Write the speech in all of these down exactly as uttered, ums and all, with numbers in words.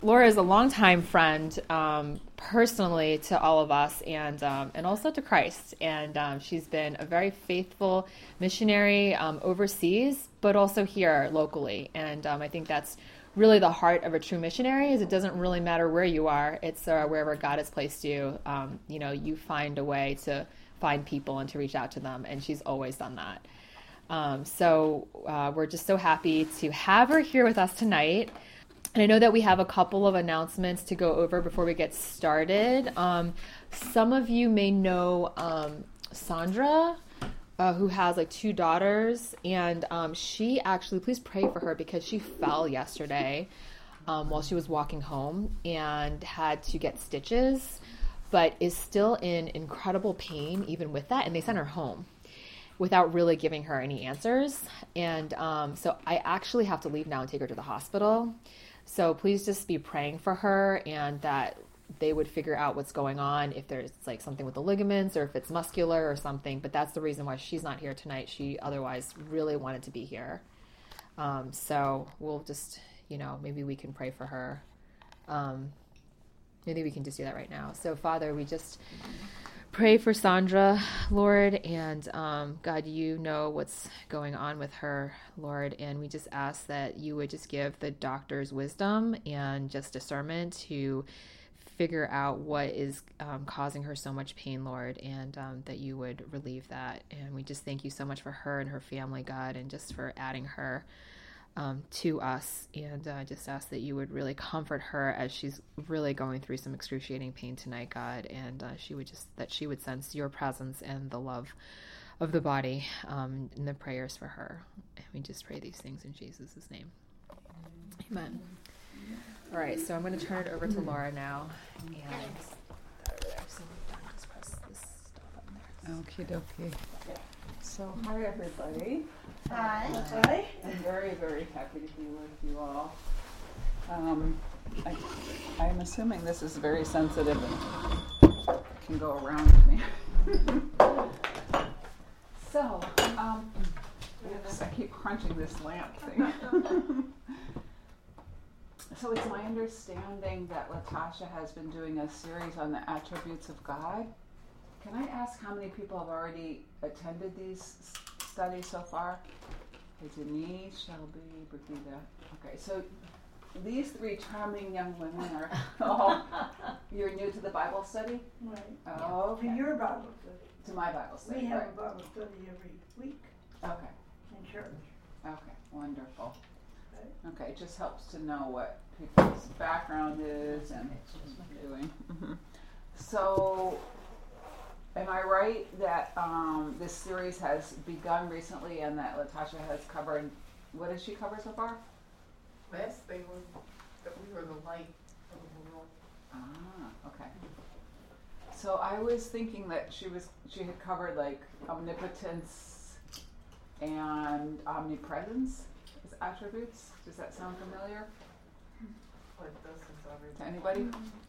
Laura is a longtime friend, um, personally to all of us, and um, and also to Christ. And um, she's been a very faithful missionary um, overseas, but also here locally. And um, I think that's really the heart of a true missionary. Is it doesn't really matter where you are; it's uh, wherever God has placed you. Um, you know, you find a way to find people and to reach out to them, and she's always done that. Um, so uh, we're just so happy to have her here with us tonight. And I know that we have a couple of announcements to go over before we get started. Um, some of you may know um, Sandra, uh, who has like two daughters, and um, she actually, please pray for her because she fell yesterday um, while she was walking home and had to get stitches, but is still in incredible pain even with that, and they sent her home without really giving her any answers. And um, so I actually have to leave now and take her to the hospital. So please just be praying for her and that they would figure out what's going on, if there's like something with the ligaments or if it's muscular or something. But that's the reason why she's not here tonight. She otherwise really wanted to be here. Um, so we'll just, you know, maybe we can pray for her. Um, maybe we can just do that right now. So Father, we just pray for Sandra, Lord, and um, God, you know what's going on with her, Lord, and we just ask that you would just give the doctors wisdom and just discernment to figure out what is um, causing her so much pain, Lord, and um, that you would relieve that. And we just thank you so much for her and her family, God, and just for adding her Um, to us, and uh, just ask that you would really comfort her as she's really going through some excruciating pain tonight, God, and uh, she would just that she would sense your presence and the love of the body um, in the prayers for her. And we just pray these things in Jesus' name. Amen. All right, so I'm going to turn it over to Laura now, and that over there. So just press this stuff up there. Okie dokie. So, hi everybody. Hi. Hi. I'm very, very happy to be with you all. Um, I, I'm assuming this is very sensitive and can go around me. So, um, oops, I keep crunching this lamp thing. So it's my understanding that Latasha has been doing a series on the attributes of God. Can I ask how many people have already attended these studies so far? Okay, Denise, Shelby, Brigitte. Okay, so these three charming young women are all, you're new to the Bible study? Right. Oh, okay. To your Bible study. To my Bible study, We have right. a Bible study every week Okay, in church. okay, wonderful. Right. Okay, it just helps to know what people's background is and what they're doing. Mm-hmm. So, am I right that um, this series has begun recently and that Latasha has covered, what has she covered so far? Last they were, that we were the light of the world. Ah, okay. So I was thinking that she was, she had covered like omnipotence and omnipresence as attributes. Does that sound familiar But this is to everything. anybody?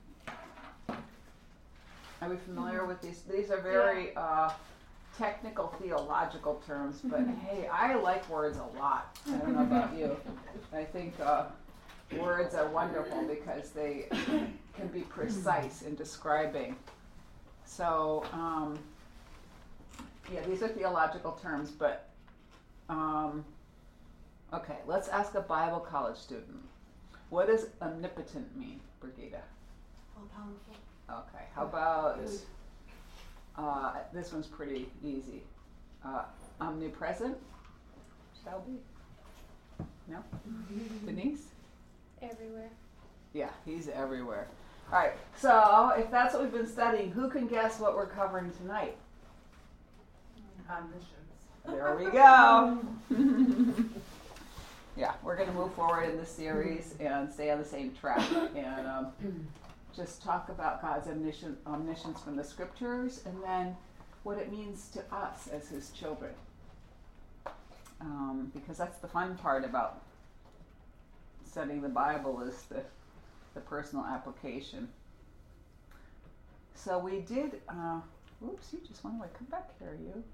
Are we familiar with these? These are very uh, technical theological terms, but hey, I like words a lot. I don't know about you. I think uh, words are wonderful because they can be precise in describing. So, um, yeah, these are theological terms, but um, okay, let's ask a Bible college student. What does omnipotent mean, Brigitte? All powerful. Okay, how about, uh, this one's pretty easy. Uh, omnipresent? Shelby? No? Denise? Everywhere. Yeah, he's everywhere. All right, so if that's what we've been studying, who can guess what we're covering tonight? Omniscience. There we go. Yeah, we're going to move forward in this series and stay on the same track and um, just talk about God's omniscient, omniscience from the scriptures and then what it means to us as his children. Um, because that's the fun part about studying the Bible is the, the personal application. So we did, uh, oops, you just went away. Come back here, you.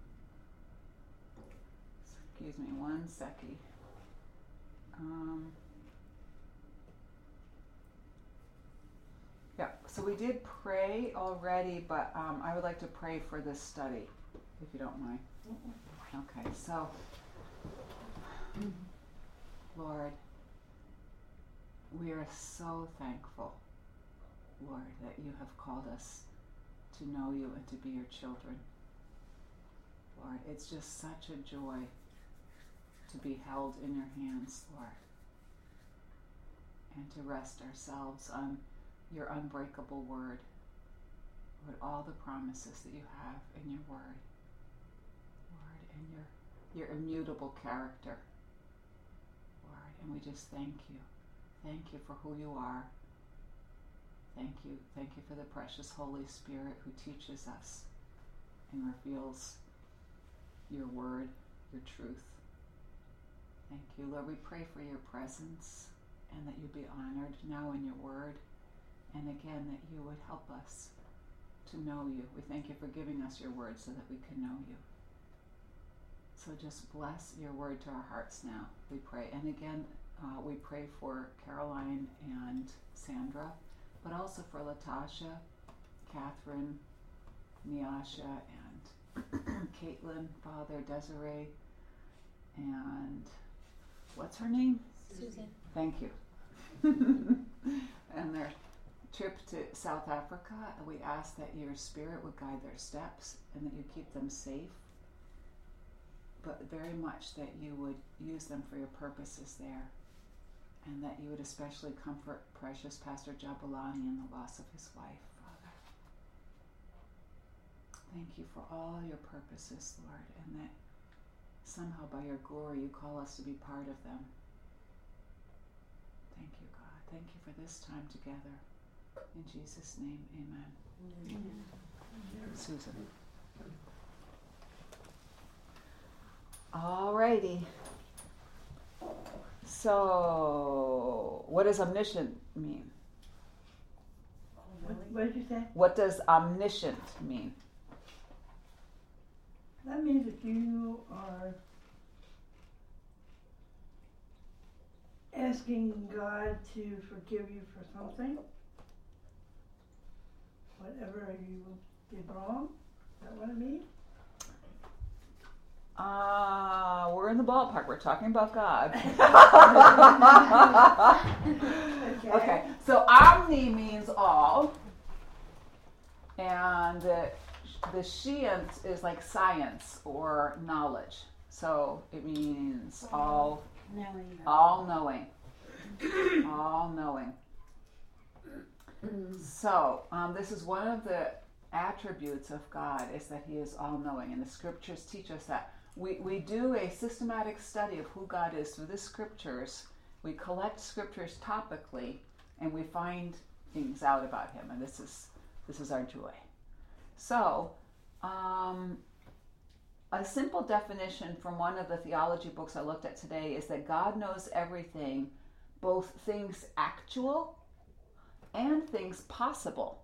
Excuse me one second. Um, Yeah, so we did pray already, but um, I would like to pray for this study, if you don't mind. Okay, so, Lord, we are so thankful, Lord, that you have called us to know you and to be your children. Lord, it's just such a joy to be held in your hands, Lord, and to rest ourselves on your unbreakable word, Lord, all the promises that you have in your word, Lord, and your your immutable character, Lord, and we just thank you. Thank you for who you are. Thank you. Thank you for the precious Holy Spirit who teaches us and reveals your word, your truth. Thank you, Lord. We pray for your presence and that you be honored now in your word. And again, that you would help us to know you. We thank you for giving us your word so that we can know you. So just bless your word to our hearts now, we pray. And again, uh, we pray for Caroline and Sandra, but also for Latasha, Catherine, Nyasha, and Caitlin, Father, Desiree, and what's her name? Susan. Thank you. And their trip to South Africa, we ask that your spirit would guide their steps and that you keep them safe, but very much that you would use them for your purposes there, and that you would especially comfort precious Pastor Jabulani in the loss of his wife, Father. Thank you for all your purposes, Lord, and that somehow by your glory you call us to be part of them. Thank you, God. Thank you for this time together. In Jesus' name, amen. Amen. Susan. Alrighty. So, what does omniscient mean? What, what did you say? What does omniscient mean? That means that you are asking God to forgive you for something, whatever you did wrong. Is that what it means? Uh, we're in the ballpark. We're talking about God. Okay. Okay, so omni means all, and the, the science is like science or knowledge. So it means all, Knowing. all knowing, all knowing. So um, this is one of the attributes of God, is that he is all knowing, and the scriptures teach us that. We, we do a systematic study of who God is through the scriptures. We collect scriptures topically, and we find things out about him, and this is this is our joy. So, um, a simple definition from one of the theology books I looked at today is that God knows everything, both things actual and things possible.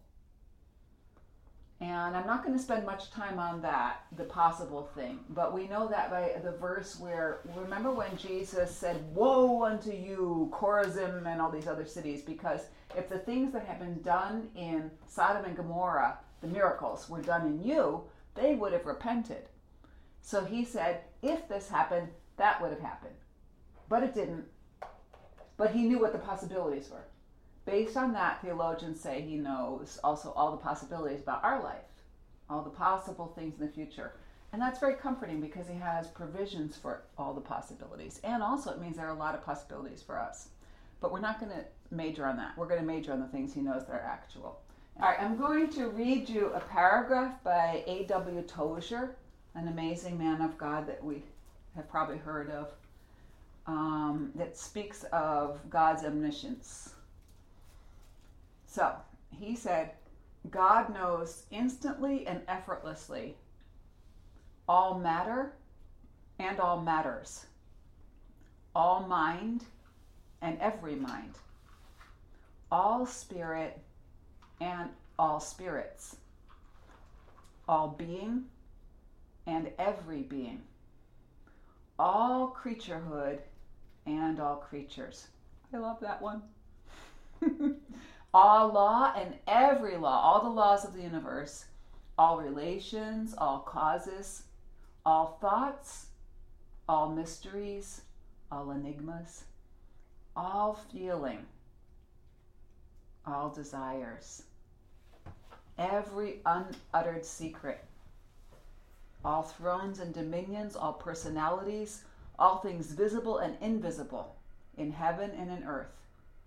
And I'm not going to spend much time on that, the possible thing. But we know that by the verse where, remember when Jesus said, "Woe unto you, Chorazin," and all these other cities, because if the things that have been done in Sodom and Gomorrah, the miracles, were done in you, they would have repented. So he said, if this happened, that would have happened. But it didn't. But he knew what the possibilities were. Based on that, theologians say he knows also all the possibilities about our life, all the possible things in the future. And that's very comforting because he has provisions for all the possibilities. And also it means there are a lot of possibilities for us. But we're not going to major on that. We're going to major on the things he knows that are actual. All right, I'm going to read you a paragraph by A W Tozer, an amazing man of God that we have probably heard of, um, that speaks of God's omniscience. So, he said, God knows instantly and effortlessly all matter and all matters, all mind and every mind, all spirit and all spirits, all being and every being, all creaturehood and all creatures. I love that one. All law and every law, all the laws of the universe, all relations, all causes, all thoughts, all mysteries, all enigmas, all feeling, all desires, every unuttered secret, all thrones and dominions, all personalities, all things visible and invisible, in heaven and in earth,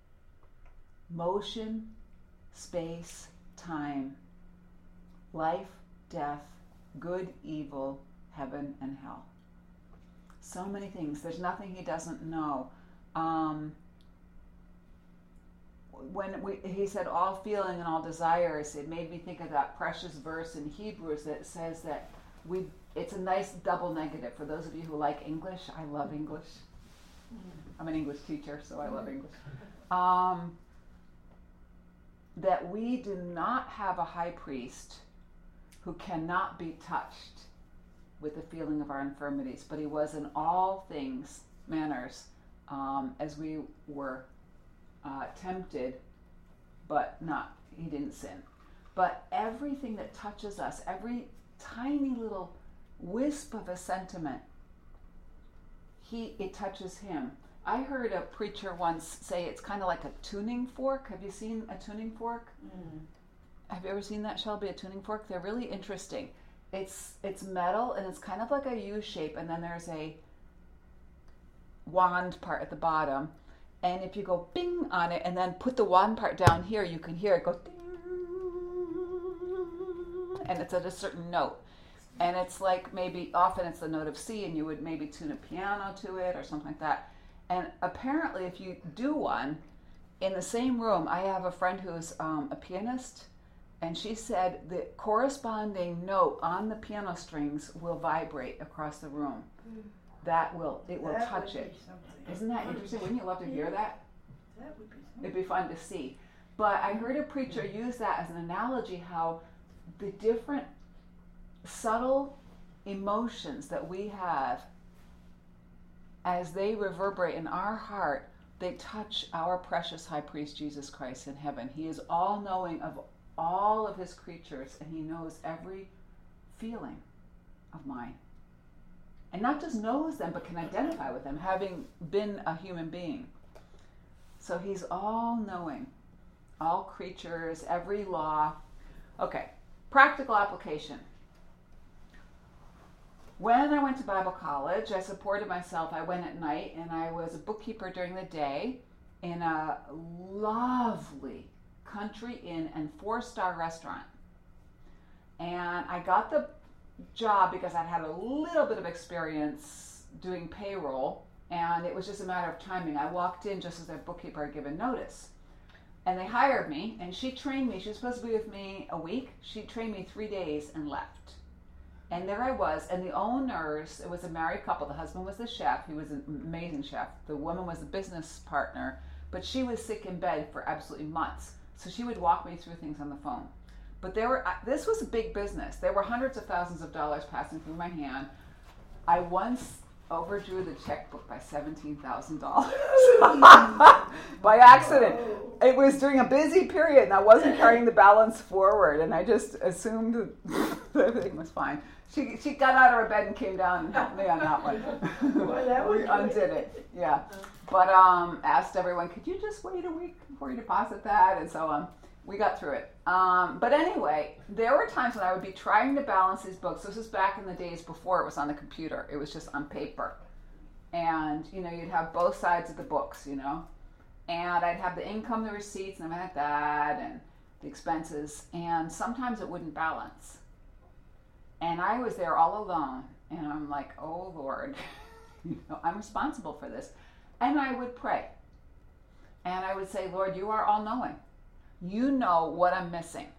motion, space, time, life, death, good, evil, heaven, and hell. So many things. There's nothing he doesn't know. Um, when we, he said all feeling and all desires, it made me think of that precious verse in Hebrews that says that we. It's a nice double negative. For those of you who like English, I love English. I'm an English teacher, so I love English. Um, that we do not have a high priest who cannot be touched with the feeling of our infirmities, but he was in all things, manners, um, as we were uh, tempted, but not, he didn't sin. But everything that touches us, every tiny little wisp of a sentiment, he it touches him. I heard a preacher once say it's kind of like a tuning fork. Have you seen a tuning fork? Mm. Have you ever seen that, Shelby, a tuning fork? They're really interesting. It's it's metal and it's kind of like a U shape, and then there's a wand part at the bottom. And if you go bing on it and then put the wand part down here, you can hear it go ding, and it's at a certain note. And it's like maybe often it's the note of C, and you would maybe tune a piano to it or something like that. And apparently if you do one in the same room, I have a friend who's um, a pianist, and she said the corresponding note on the piano strings will vibrate across the room. Mm. That will, it will that touch it. Something. Isn't that interesting? Wouldn't you love to hear yeah. that? That would be something. It'd be fun to see. But I heard a preacher use that as an analogy, how the different subtle emotions that we have, as they reverberate in our heart, they touch our precious high priest Jesus Christ in heaven. He is all-knowing of all of his creatures, and he knows every feeling of mine. And not just knows them, but can identify with them, having been a human being. So he's all-knowing, all creatures, every law. Okay, practical application. When I went to Bible college, I supported myself. I went at night, and I was a bookkeeper during the day in a lovely country inn and four-star restaurant. And I got the job because I'd had a little bit of experience doing payroll, and it was just a matter of timing. I walked in just as their bookkeeper had given notice. And they hired me, and she trained me. She was supposed to be with me a week. She trained me three days and left. And there I was, and the owners, it was a married couple. The husband was the chef. He was an amazing chef. The woman was the business partner, but she was sick in bed for absolutely months. So she would walk me through things on the phone. But there were, this was a big business. There were hundreds of thousands of dollars passing through my hand. I once overdrew the checkbook by seventeen thousand dollars by accident. It was during a busy period, and I wasn't carrying the balance forward, and I just assumed that everything was fine. She she got out of her bed and came down and helped me on that one. Well, that was we undid it, yeah. But um, asked everyone, could you just wait a week before you deposit that, and so on. We got through it. Um, but anyway, there were times when I would be trying to balance these books. This was back in the days before it was on the computer. It was just on paper. And, you know, you'd have both sides of the books, you know. And I'd have the income, the receipts, and everything like that, and the expenses. And sometimes it wouldn't balance. And I was there all alone. And I'm like, oh, Lord, you know, I'm responsible for this. And I would pray. And I would say, Lord, you are all-knowing. You know what I'm missing.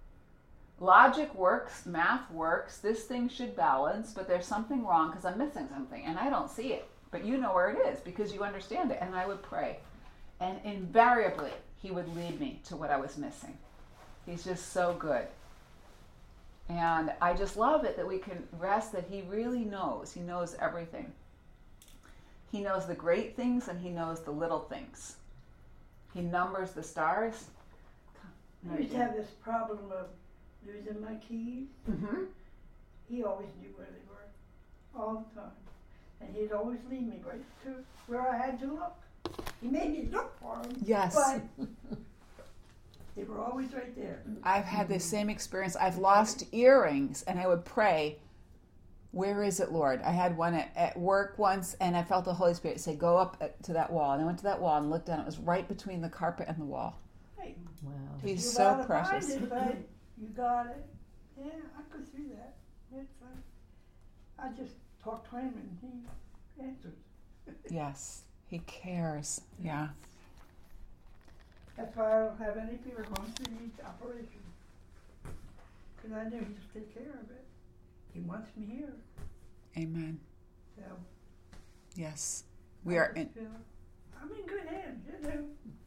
Logic works, math works, this thing should balance, but there's something wrong because I'm missing something, and I don't see it. But you know where it is because you understand it. And I would pray. And invariably, he would lead me to what I was missing. He's just so good. And I just love it that we can rest that he really knows. He knows everything. He knows the great things and he knows the little things. He numbers the stars. I used to have this problem of losing my keys. Mm-hmm. He always knew where they were, all the time. And he'd always lead me right to where I had to look. He made me look for them, Yes. but they were always right there. I've had the same experience. I've lost earrings, and I would pray, where is it, Lord? I had one at, at work once, and I felt the Holy Spirit say, go up at- to that wall. And I went to that wall and looked down. It was right between the carpet and the wall. Hey, Wow. He's you so gotta precious. Find it, but you got it. Yeah, I could see that. It's like, I just talked to him and he answers. Yes, he cares. Yeah. That's why I don't have any people going through each operation. Because I knew he'd just take care of it. He wants me here. Amen. So Yes. We I are just in, feel I'm in good hands, you know.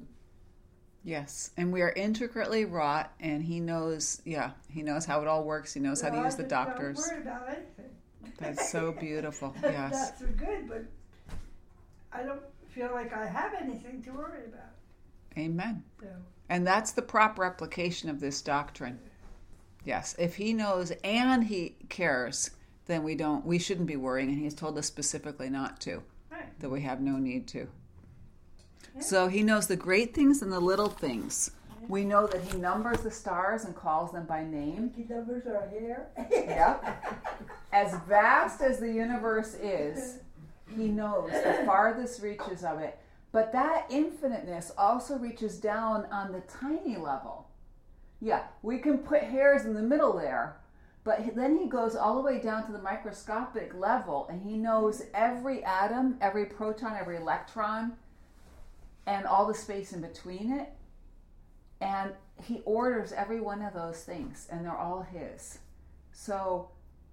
yes, and we are intricately wrought, and he knows, yeah, he knows how it all works. He knows how to So use I the just doctors. Don't worry about anything. That's so beautiful. Yes. That's so good, but I don't feel like I have anything to worry about. Amen. So And that's the proper application of this doctrine. Yes, if he knows and he cares, then we don't we shouldn't be worrying, and he's told us specifically not to, right. that we have no need to. Yeah. So he knows the great things and the little things. We know that he numbers the stars and calls them by name. Monkey numbers are here. Yep. As vast as the universe is, he knows the farthest reaches of it. But that infiniteness also reaches down on the tiny level. Yeah, we can put hairs in the middle there, but then he goes all the way down to the microscopic level, and he knows every atom, every proton, every electron, and all the space in between it. And he orders every one of those things, and they're all his. So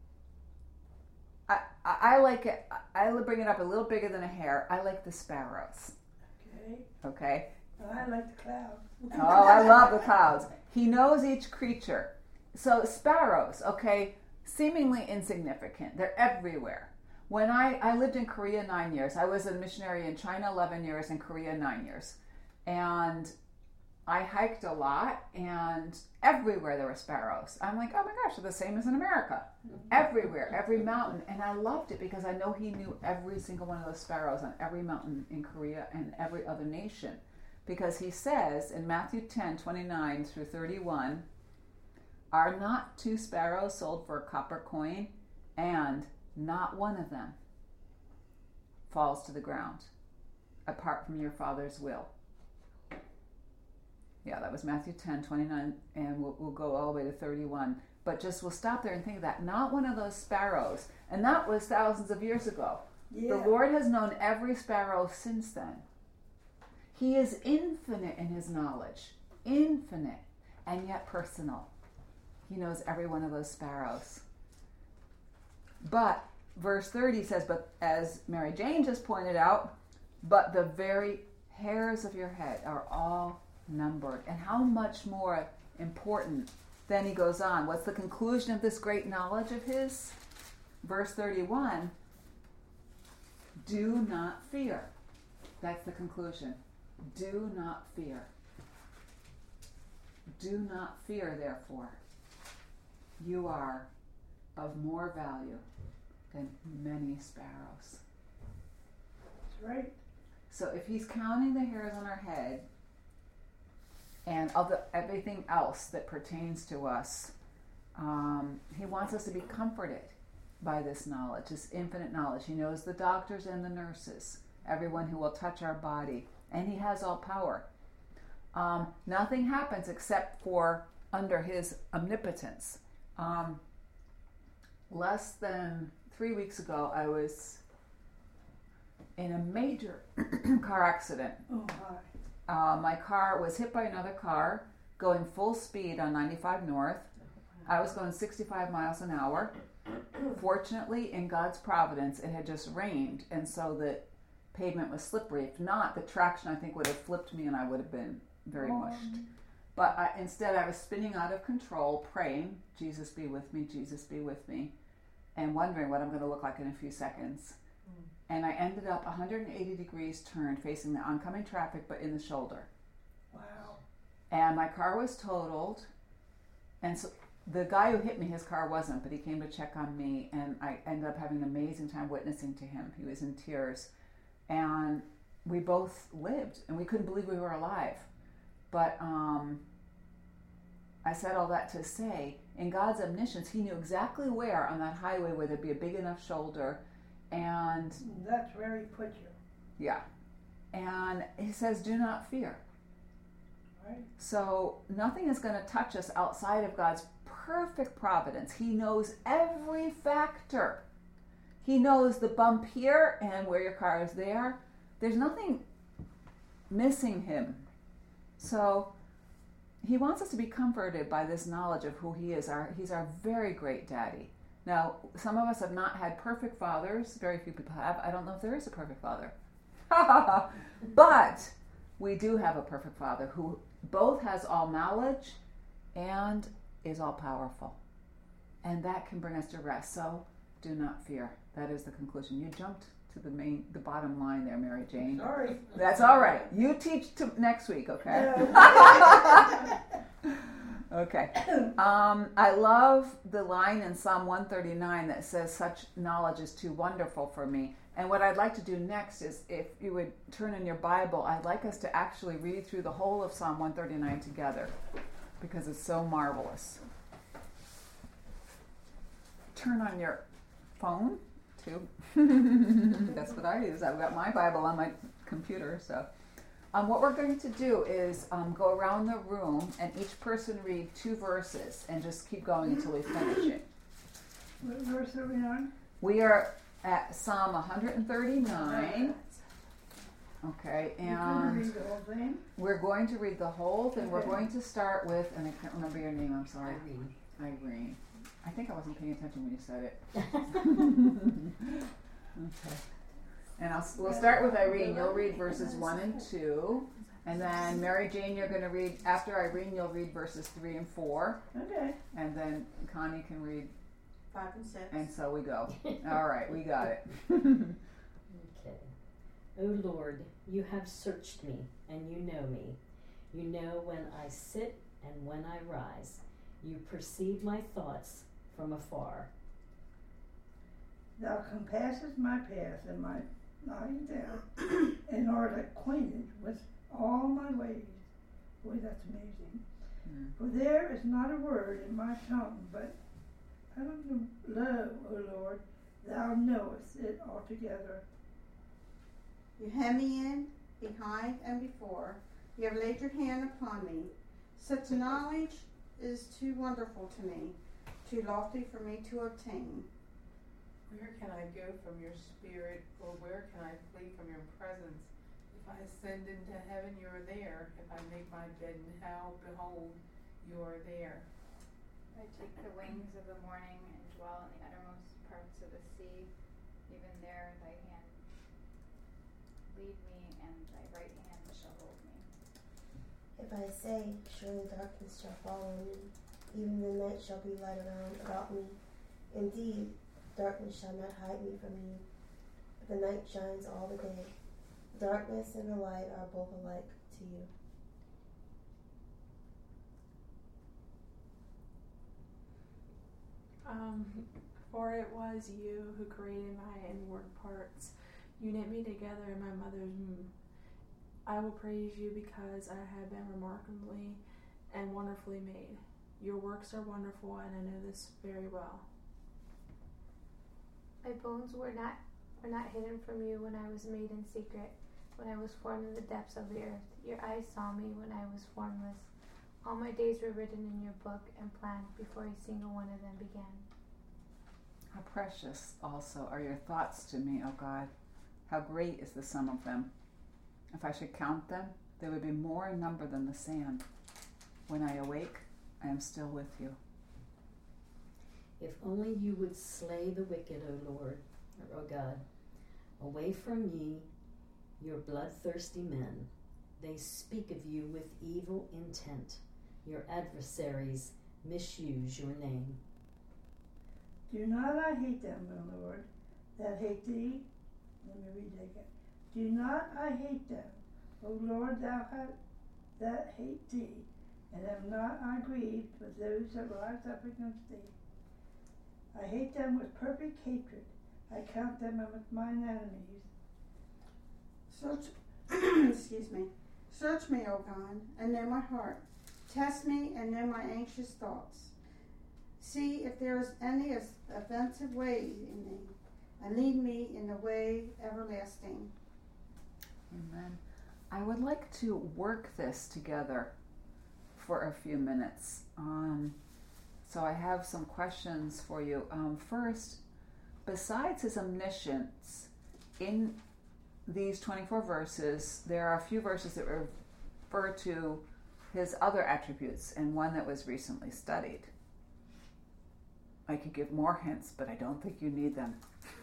I, I, I like it. I bring it up a little bigger than a hair. I like the sparrows. Okay. Okay. I like the clouds. Oh, I love the clouds. He knows each creature. So sparrows, okay, seemingly insignificant. They're everywhere. When I, I lived in Korea nine years, I was a missionary in China eleven years, and Korea nine years. And I hiked a lot, and everywhere there were sparrows. I'm like, oh my gosh, they're the same as in America. Everywhere, every mountain. And I loved it because I know he knew every single one of those sparrows on every mountain in Korea and every other nation. Because he says in Matthew ten, twenty-nine through thirty-one, are not two sparrows sold for a copper coin, and not one of them falls to the ground apart from your Father's will. Yeah, that was Matthew ten, twenty-nine, and we'll, we'll go all the way to thirty-one. But just we'll stop there and think of that. Not one of those sparrows. And that was thousands of years ago. Yeah. The Lord has known every sparrow since then. He is infinite in his knowledge. Infinite. And yet personal. He knows every one of those sparrows. But, verse thirty says, but as Mary Jane just pointed out, but the very hairs of your head are all numbered. And how much more important. Then he goes on. What's the conclusion of this great knowledge of his? Verse thirty-one, do not fear. That's the conclusion. Do not fear. Do not fear, therefore. You are of more value than many sparrows. That's right. So if he's counting the hairs on our head and of the, everything else that pertains to us, um, he wants us to be comforted by this knowledge, this infinite knowledge. He knows the doctors and the nurses, everyone who will touch our body, and he has all power. Um, nothing happens except for under his omnipotence. Um, less than three weeks ago, I was in a major car accident. Oh, hi. Uh, my car was hit by another car going full speed on ninety-five North. I was going sixty-five miles an hour. Fortunately, in God's providence, it had just rained, and so the pavement was slippery. If not, the traction, I think, would have flipped me and I would have been very Oh. mushed. But I, instead, I was spinning out of control, praying, Jesus be with me, Jesus be with me, and wondering what I'm going to look like in a few seconds. Mm. And I ended up one hundred eighty degrees turned, facing the oncoming traffic, but in the shoulder. Wow. and my car was totaled, and so the guy who hit me, his car wasn't, but he came to check on me, and I ended up having an amazing time witnessing to him. He was in tears, and we both lived, and we couldn't believe we were alive. But um, I said all that to say, in God's omniscience, he knew exactly where on that highway where there'd be a big enough shoulder, and That's where he put you, yeah, and he says, do not fear. right? So nothing is going to touch us outside of God's perfect providence. He knows every factor. He knows the bump here and where your car is there. There's nothing missing him. So he wants us to be comforted by this knowledge of who he is. Our, he's our very great daddy. Now, some of us have not had perfect fathers. Very few people have. I don't know if there is a perfect father. But we do have a perfect father who both has all knowledge and is all powerful. And that can bring us to rest. So do not fear. That is the conclusion. You jumped to the main, the bottom line there, Mary Jane. Sorry. That's all right. You teach to next week, okay? Okay. Um, I love the line in Psalm one thirty-nine that says, such knowledge is too wonderful for me. And what I'd like to do next is, if you would turn in your Bible, I'd like us to actually read through the whole of Psalm one thirty-nine together, because it's so marvelous. Turn on your phone, too. That's what I use. I've got my Bible on my computer, so... Um, what we're going to do is um, go around the room and each person read two verses and just keep going until we finish it. What verse are we on? We are at Psalm one thirty-nine. Okay, You can and read the whole thing. we're going to read the whole thing. We're Okay. going to start with, and I can't remember your name, I'm sorry. Irene. Irene. I think I wasn't paying attention when you said it. Okay. And I'll, we'll start with Irene. You'll read verses one and two. And then Mary Jane, you're going to read, after Irene, you'll read verses three and four. Okay. And then Connie can read, Five and six. and so we go. All right, we got it. Okay. O Lord, you have searched me, and you know me. You know when I sit and when I rise. You perceive my thoughts from afar. Thou compassest my path and my lying down, and art acquainted with all my ways. Boy, that's amazing. Mm. For there is not a word in my tongue, but I don't know, lo, O Lord, thou knowest it altogether. You hem me in, behind and before. You have laid your hand upon me. Such knowledge is too wonderful to me, too lofty for me to obtain. Where can I go from your spirit, or where can I flee from your presence? If I ascend into heaven, you are there. If I make my bed in hell, behold, you are there. I take the wings of the morning and dwell in the uttermost parts of the sea. Even there thy hand lead me, and thy right hand shall hold me. If I say, surely darkness shall fall on me, even the night shall be light around about me. Indeed, darkness shall not hide me from you, but the night shines all the day. Darkness and the light are both alike to you. Um, for it was you who created my inward parts. You knit me together in my mother's womb. I will praise you because I have been remarkably and wonderfully made. Your works are wonderful, and I know this very well. My bones were not were not hidden from you when I was made in secret, when I was formed in the depths of the earth. Your eyes saw me when I was formless. All my days were written in your book and planned before a single one of them began. How precious also are your thoughts to me, O God. How great is the sum of them. If I should count them, they would be more in number than the sand. When I awake, I am still with you. If only you would slay the wicked, O Lord, or O God. Away from ye, your bloodthirsty men. They speak of you with evil intent. Your adversaries misuse your name. Do not I hate them, O Lord, that hate thee. Let me read that again. Do not I hate them, O Lord, thou ha- that hate thee. and am not I grieved with those that rise up against thee. I hate them with perfect hatred. I count them as mine enemies. Search, excuse me. Search me, O God, and know my heart. Test me and know my anxious thoughts. See if there is any offensive way in me, and lead me in the way everlasting. Amen. I would like to work this together for a few minutes. Um, so I have some questions for you. Um, first, besides his omniscience, in these twenty-four verses, there are a few verses that refer to his other attributes, and one that was recently studied. I could give more hints, but I don't think you need them.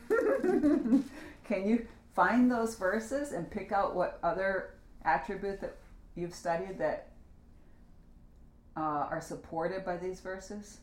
Can you find those verses and pick out what other attribute that you've studied that uh, are supported by these verses?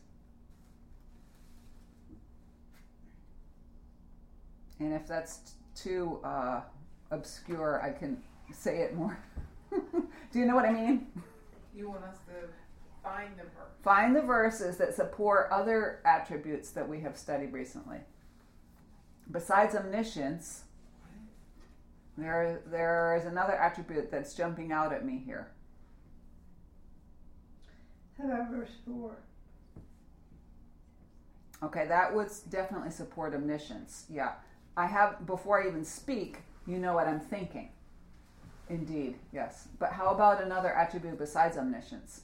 And if that's t- too uh, obscure, I can say it more. Do you know what I mean? You want us to find the verse. Find the verses that support other attributes that we have studied recently. Besides omniscience, there, there is another attribute that's jumping out at me here. How about verse four? Okay, that would definitely support omniscience. Yeah. I have, before I even speak, you know what I'm thinking. Indeed, yes. But how about another attribute besides omniscience?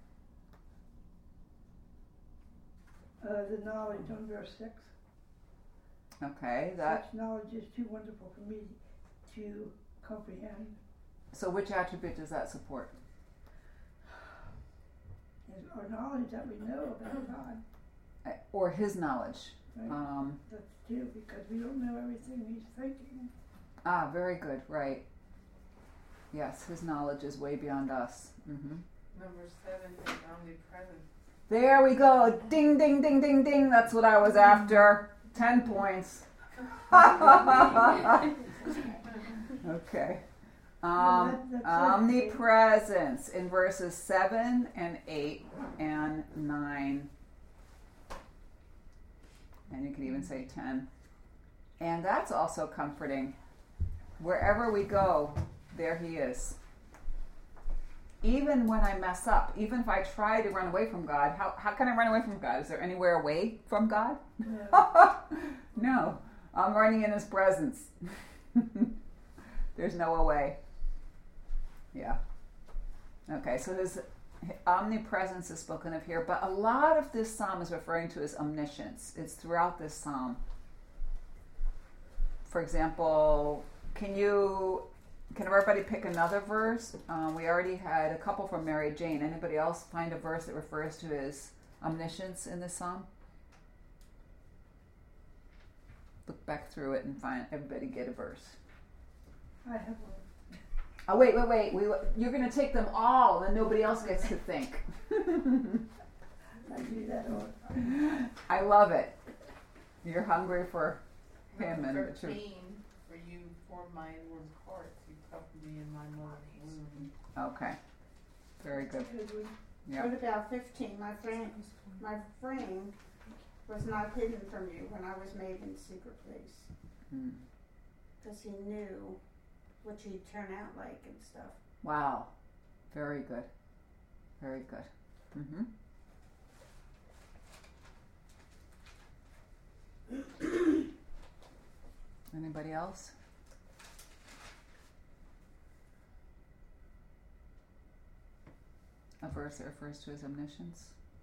Uh, the knowledge on verse six. Okay, that. Such knowledge is too wonderful for me to comprehend. So which attribute does that support? Is our knowledge that we know about God. Or his knowledge. Right? Um, That's too, because we don't know everything he's thinking. ah, very good, right. Yes, his knowledge is way beyond us. Mm-hmm. Number seven is omnipresent. There we go. Ding, ding, ding, ding, ding. That's what I was after. Ten points. Okay. Um, that- that's omnipresence in verses seven and eight and nine. And you can even say ten. And that's also comforting. Wherever we go, there he is. Even when I mess up, even if I try to run away from God, how, how can I run away from God? Is there anywhere away from God? No. No. I'm running in his presence. There's no away. Yeah. Okay, so his omnipresence is spoken of here, but a lot of this psalm is referring to his omniscience. It's throughout this psalm. For example, can you, can everybody pick another verse? Um, we already had a couple from Mary Jane. Anybody else find a verse that refers to his omniscience in this psalm? Look back through it and find, everybody get a verse. I have one. Oh, wait, wait, wait. We, you're going to take them all, and nobody else gets to think. I do that all the time. I love it. You're hungry for him and the truth. thirteen, for you formed my inward parts. You covered me in my mother's womb. Okay. Very good. Good one. Yeah. What about fifteen? My frame, my frame was not hidden from you when I was made in secret place, Hmm. because he knew what you'd turn out like and stuff. Wow. Very good. Very good. Mm-hmm. Anybody else? A verse that refers to his omniscience?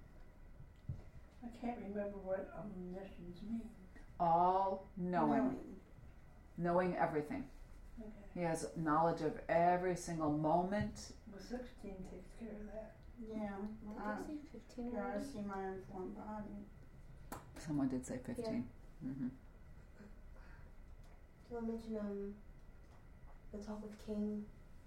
I can't remember what omniscience means. All knowing. Knowing everything. Okay. He has knowledge of every single moment. Well, sixteen takes care of that. Yeah. What Uh, did I say, fifteen yeah, I already? see my unformed body. Someone did say fifteen. Mm-hmm. Do I mention um the talk with King?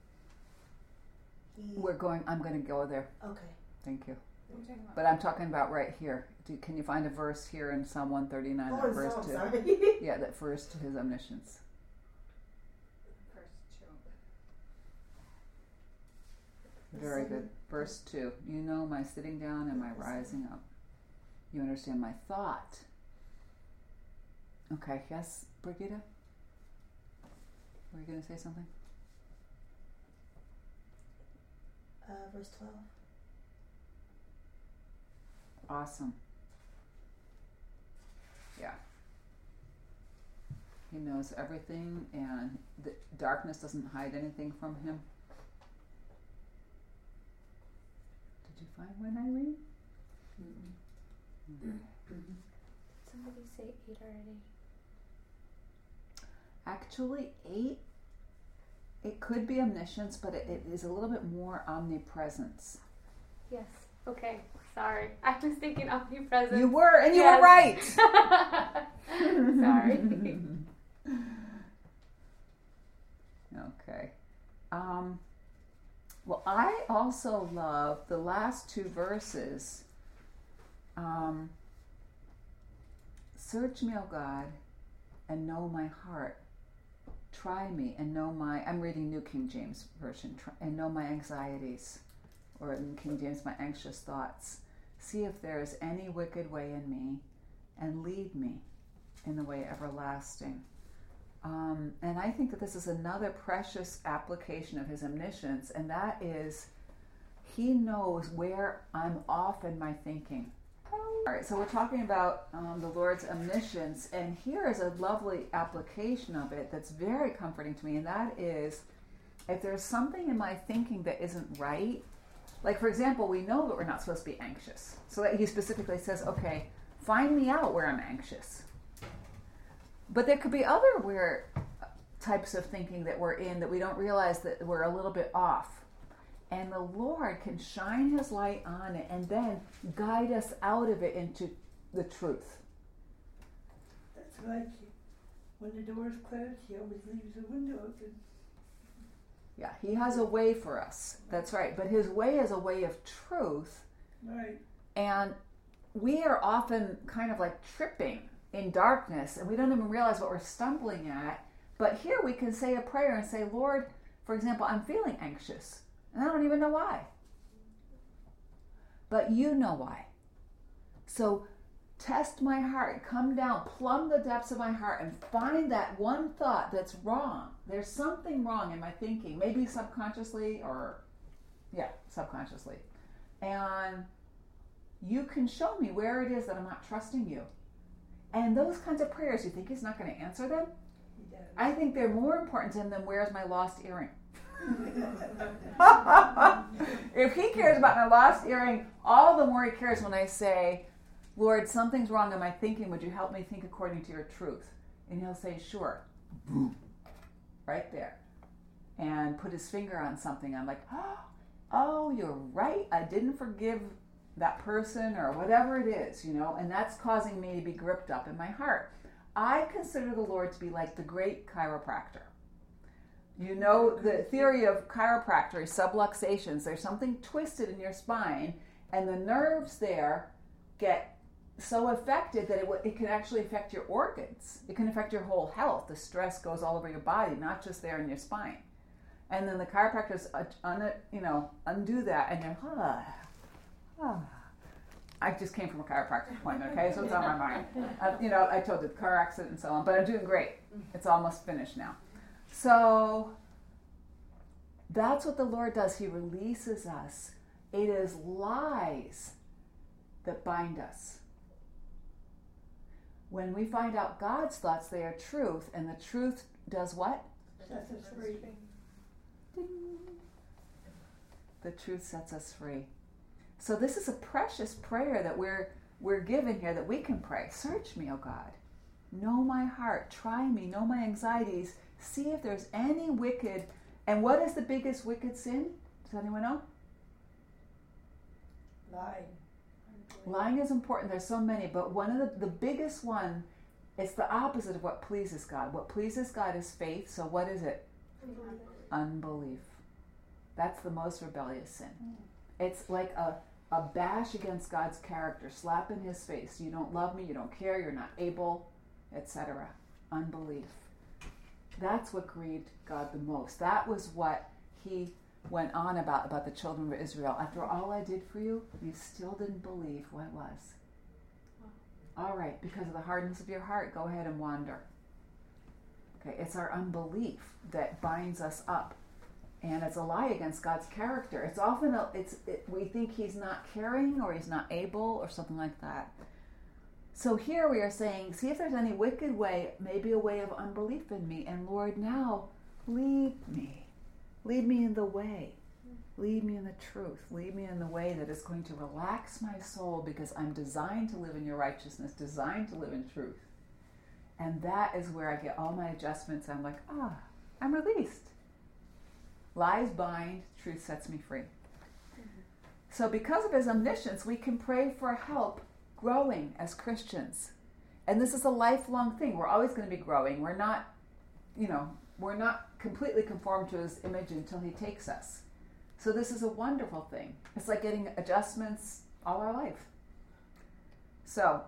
He We're going, I'm going to go there. okay. Thank you. We're talking about But I'm talking about right here. Do, can you find a verse here in Psalm one thirty-nine Oh, that and refers Psalm, to sorry. yeah, that refers to his omniscience? first two. Very good. Verse two. You know my sitting down and my rising up. You understand my thought. Okay, yes, Brigitte? Were you going to say something? Uh, verse twelve. Awesome. Yeah. He knows everything, and the darkness doesn't hide anything from him. Did you find when, Irene? Mm-mm. Did somebody say eight already? Actually, eight, it could be omniscience, but it, it is a little bit more omnipresence. Yes. Okay. Sorry. I was thinking omnipresence. You were, and you yes. were right. Sorry. Okay. Um, well, I also love the last two verses. Um, Search me, O God, and know my heart. Try me and know my, I'm reading New King James Version, try, and know my anxieties, or in King James, my anxious thoughts. See if there is any wicked way in me, and lead me in the way everlasting. Um, and I think that this is another precious application of his omniscience, and that is, he knows where I'm off in my thinking. All right, so we're talking about um, the Lord's omniscience, and here is a lovely application of it that's very comforting to me, and that is, if there's something in my thinking that isn't right, like, for example, we know that we're not supposed to be anxious. So that he specifically says, okay, find me out where I'm anxious. But there could be other where types of thinking that we're in that we don't realize that we're a little bit off. And the Lord can shine his light on it and then guide us out of it into the truth. That's right. When the door's closed, he always leaves the window open. Yeah, he has a way for us. That's right. But his way is a way of truth. Right. And we are often kind of like tripping in darkness, and we don't even realize what we're stumbling at. But here we can say a prayer and say, Lord, for example, I'm feeling anxious, and I don't even know why. But you know why. So test my heart, come down, plumb the depths of my heart, and find that one thought that's wrong. There's something wrong in my thinking, maybe subconsciously or, yeah, subconsciously. And you can show me where it is that I'm not trusting you. And those kinds of prayers, you think he's not going to answer them? He does. I think they're more important to him than where's my lost earring. If he cares about my lost earring, all the more he cares when I say, Lord, something's wrong in my thinking. Would you help me think according to your truth? And he'll say, sure. Right there. And put his finger on something. I'm like, oh, you're right. I didn't forgive that person or whatever it is, you know, and that's causing me to be gripped up in my heart. I consider the Lord to be like the great chiropractor. You know, the theory of chiropractor is subluxations. There's something twisted in your spine, and the nerves there get so affected that it, w- it can actually affect your organs. It can affect your whole health. The stress goes all over your body, not just there in your spine. And then the chiropractors, uh, un- you know, undo that, and they're, ah, ah. I just came from a chiropractic appointment, okay, so it's on my mind. Uh, you know, I told you, car accident and so on, but I'm doing great. It's almost finished now. So that's what the Lord does. He releases us. It is lies that bind us. When we find out God's thoughts, they are truth, and the truth does what? Sets us free. Ding. The truth sets us free. So this is a precious prayer that we're we're given here that we can pray. Search me, O God. Know my heart. Try me. Know my anxieties. See if there's any wicked. And what is the biggest wicked sin? Does anyone know? Lying. Lying is important. There's so many, but one of the, the biggest one, it's the opposite of what pleases God. What pleases God is faith. So what is it? Unbelief. Unbelief. That's the most rebellious sin. It's like a, a bash against God's character, slap in his face. You don't love me, you don't care, you're not able, et cetera. Unbelief. That's what grieved God the most. That was what he went on about, about the children of Israel. After all I did for you, you still didn't believe who I was. All right, because of the hardness of your heart, go ahead and wander. Okay, it's our unbelief that binds us up, and it's a lie against God's character. It's often a, it's it, we think He's not caring or He's not able or something like that. So here we are saying, see if there's any wicked way, maybe a way of unbelief in me, and Lord, now lead me, lead me in the way. Lead me in the truth. Lead me in the way that is going to relax my soul, because I'm designed to live in your righteousness, designed to live in truth. And that is where I get all my adjustments. I'm like, ah, I'm released. Lies bind, truth sets me free. Mm-hmm. So because of His omniscience, we can pray for help growing as Christians. And this is a lifelong thing. We're always going to be growing. We're not, you know, we're not completely conformed to His image until He takes us. So this is a wonderful thing. It's like getting adjustments all our life. So,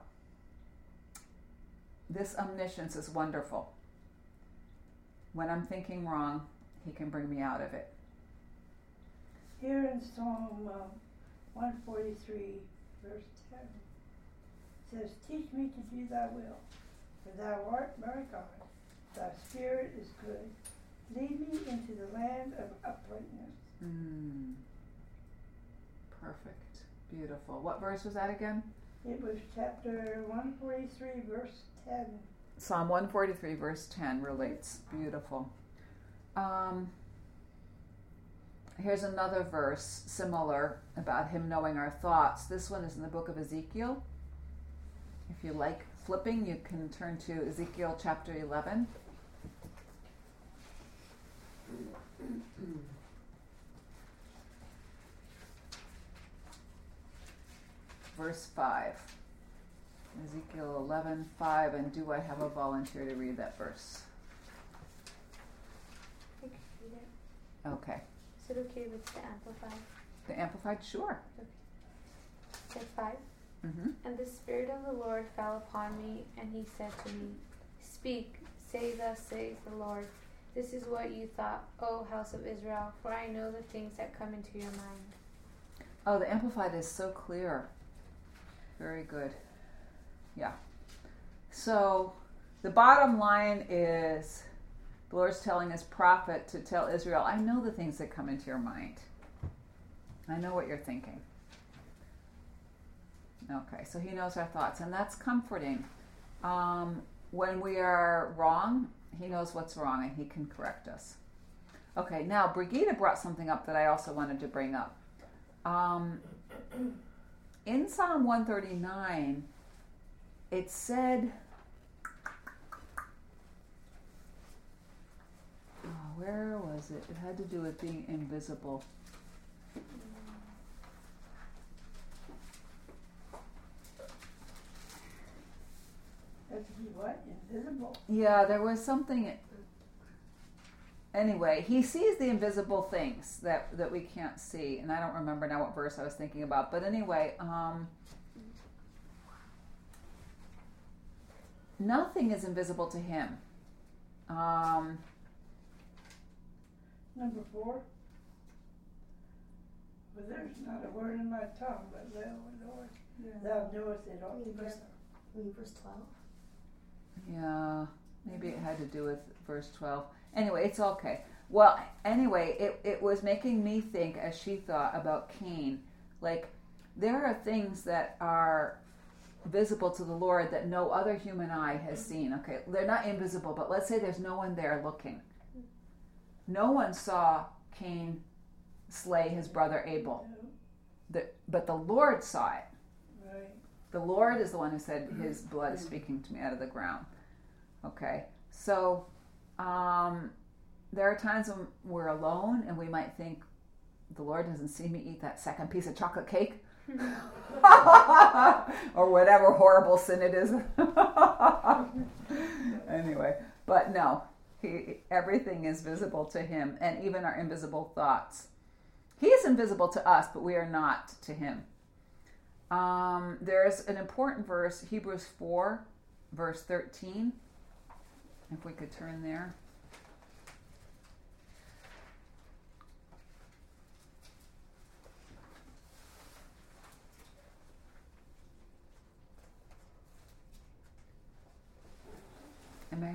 this omniscience is wonderful. When I'm thinking wrong, He can bring me out of it. Here in Psalm um, one forty-three, verse ten, it says, teach me to do thy will, for thou art my God. Thy spirit is good. Lead me into the land of uprightness. Mm. Perfect. Beautiful. What verse was that again? It was chapter one forty-three, verse ten. Psalm one forty-three, verse ten relates. Beautiful. Um, here's another verse similar about Him knowing our thoughts. This one is in the book of Ezekiel. If you like flipping, you can turn to Ezekiel chapter eleven. Verse five. Ezekiel eleven, five, and do I have a volunteer to read that verse? I can read it. Okay. Is it okay if it's the Amplified? The Amplified? Sure. Okay. Step five. Mm-hmm. And the Spirit of the Lord fell upon me, and He said to me, speak, say thus says the Lord. This is what you thought, O house of Israel, for I know the things that come into your mind. Oh, the Amplified is so clear. Very good. Yeah. So the bottom line is the Lord's telling His prophet to tell Israel, I know the things that come into your mind. I know what you're thinking. Okay, so He knows our thoughts, and that's comforting. Um, when we are wrong, He knows what's wrong, and He can correct us. Okay, now Brigida brought something up that I also wanted to bring up. Um, in Psalm one thirty-nine, it said, oh, where was it? It had to do with being invisible. That's he what? Invisible. Yeah, there was something. Anyway, He sees the invisible things that, that we can't see. And I don't remember now what verse I was thinking about. But anyway, um, nothing is invisible to Him. Um, Number four. But there's not a word in my tongue, but thou, Lord, Yeah. thou knowest it all Maybe verse, together. maybe verse twelve. yeah, maybe it had to do with verse twelve. Anyway, it's okay. Well, anyway, it, it was making me think, as she thought, about Cain. Like, there are things that are visible to the Lord that no other human eye has seen. Okay, they're not invisible, but let's say there's no one there looking. No one saw Cain slay his brother Abel. The, but the Lord saw it. Right. The Lord is the one who said, his blood is speaking to me out of the ground. Okay, so um, there are times when we're alone and we might think, the Lord doesn't see me eat that second piece of chocolate cake. Or whatever horrible sin it is. Anyway, but no, he, everything is visible to Him, and even our invisible thoughts. He is invisible to us, but we are not to Him. Um, there's an important verse, Hebrews four, verse thirteen. If we could turn there.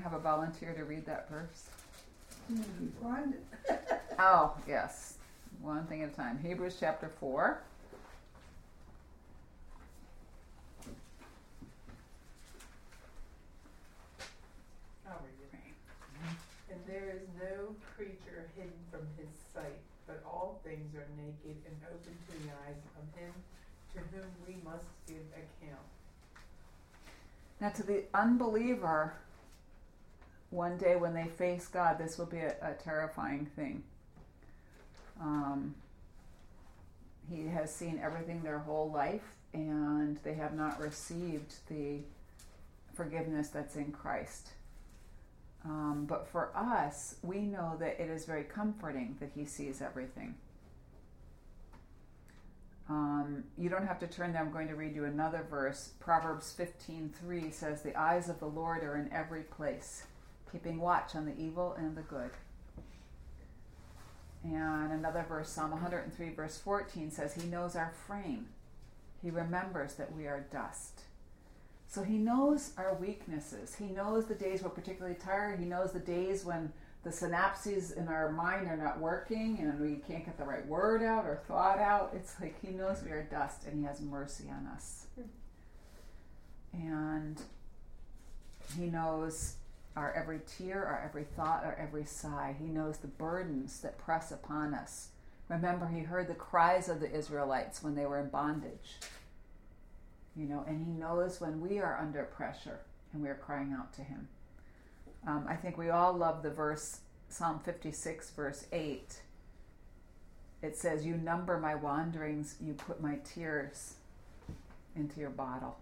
have a volunteer to read that verse? Find it. Oh, yes. One thing at a time. Hebrews chapter four. I'll read it. And there is no creature hidden from his sight, but all things are naked and open to the eyes of him to whom we must give account. Now, to the unbeliever, one day when they face God, this will be a, a terrifying thing. Um, he has seen everything their whole life, and they have not received the forgiveness that's in Christ. Um, but for us, we know that it is very comforting that he sees everything. Um, you don't have to turn there. I'm going to read you another verse. Proverbs fifteen three says, "The eyes of the Lord are in every place, keeping watch on the evil and the good." And another verse, Psalm one hundred three verse fourteen says, "He knows our frame. He remembers that we are dust." So he knows our weaknesses. He knows the days we're particularly tired. He knows the days when the synapses in our mind are not working and we can't get the right word out or thought out. It's like he knows we are dust and he has mercy on us. And he knows our every tear, our every thought, our every sigh. He knows the burdens that press upon us. Remember, he heard the cries of the Israelites when they were in bondage. You know, and he knows when we are under pressure and we are crying out to him. Um, I think we all love the verse, Psalm fifty-six, verse eight. It says, "You number my wanderings, you put my tears into your bottle."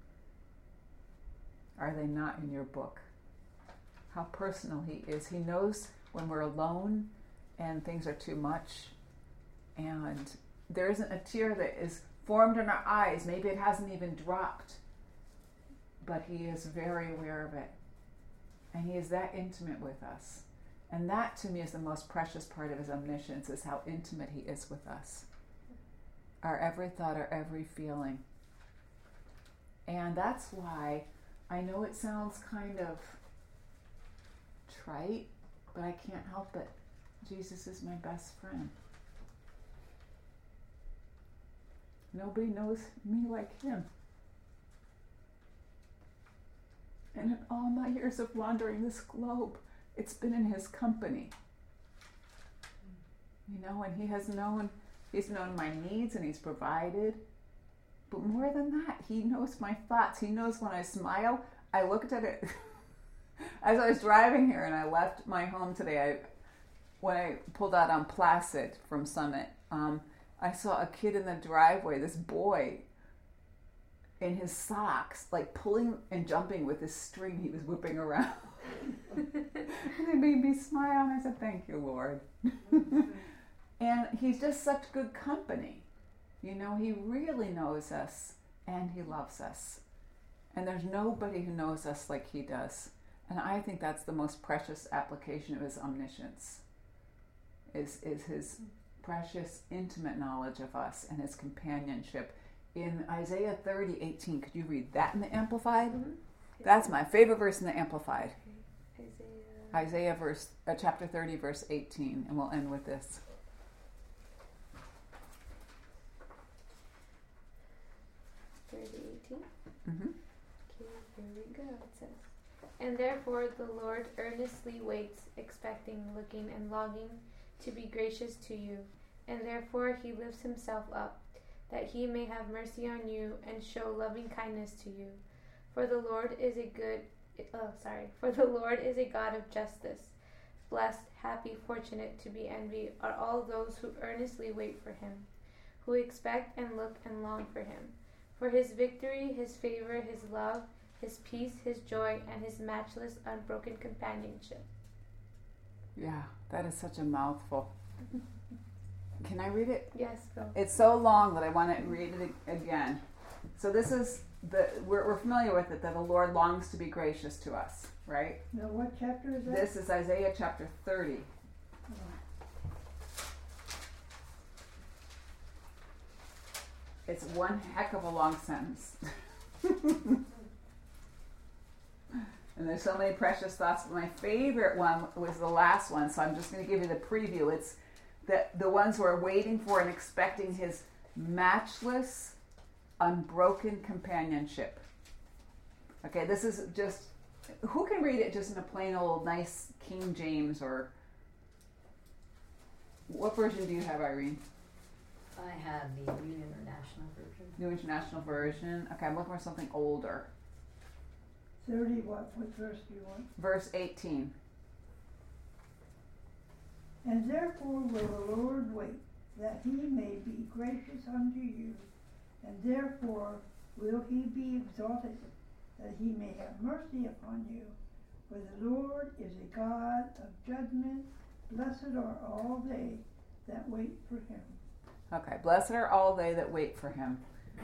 Are they not in your book? How personal he is. He knows when we're alone and things are too much, and there isn't a tear that is formed in our eyes. Maybe it hasn't even dropped, but he is very aware of it. And he is that intimate with us. And that, to me, is the most precious part of his omniscience, is how intimate he is with us. Our every thought, our every feeling. And that's why I know it sounds kind of trite, but I can't help it. Jesus is my best friend. Nobody knows me like him. And in all my years of wandering this globe, it's been in his company. You know, and he has known, he's known my needs and he's provided. But more than that, he knows my thoughts. He knows when I smile. I looked at it as I was driving here and I left my home today. I, when I pulled out on Placid from Summit, um, I saw a kid in the driveway, this boy, in his socks, like pulling and jumping with this string he was whipping around. And it made me smile, and I said, "Thank you, Lord." And he's just such good company. You know, he really knows us, and he loves us. And there's nobody who knows us like he does. And I think that's the most precious application of his omniscience, is, is his precious, intimate knowledge of us and his companionship. In Isaiah thirty eighteen, could you read that in the Amplified? Mm-hmm. That's my favorite verse in the Amplified. Okay. Isaiah. Isaiah verse, uh, chapter thirty, verse eighteen, and we'll end with this. thirty eighteen? Mm-hmm. Okay, here we go. It says, "And therefore the Lord earnestly waits, expecting, looking, and longing to be gracious to you. And therefore he lifts himself up, that he may have mercy on you and show loving kindness to you. For the Lord is a good, oh sorry, for the Lord is a God of justice. Blessed, happy, fortunate, to be envied are all those who earnestly wait for him, who expect and look and long for him. For his victory, his favor, his love, his peace, his joy, and his matchless, unbroken companionship." Yeah, that is such a mouthful. Can I read it? Yes, go. It's so long that I want to read it again. So this is, the we're, we're familiar with it, that the Lord longs to be gracious to us, right? Now, what chapter is that? This is Isaiah chapter thirty. It's one heck of a long sentence. And there's so many precious thoughts, but my favorite one was the last one, so I'm just going to give you the preview. It's that the ones who are waiting for and expecting his matchless, unbroken companionship. Okay, this is just, who can read it just in a plain old nice King James, or what version do you have, Irene? I have the New International Version. New International Version. Okay, I'm looking for something older. thirty, what, what verse do you want? Verse eighteen. And therefore will the Lord wait, that he may be gracious unto you, and therefore will he be exalted, that he may have mercy upon you. For the Lord is a God of judgment. Blessed are all they that wait for him. Okay, blessed are all they that wait for him.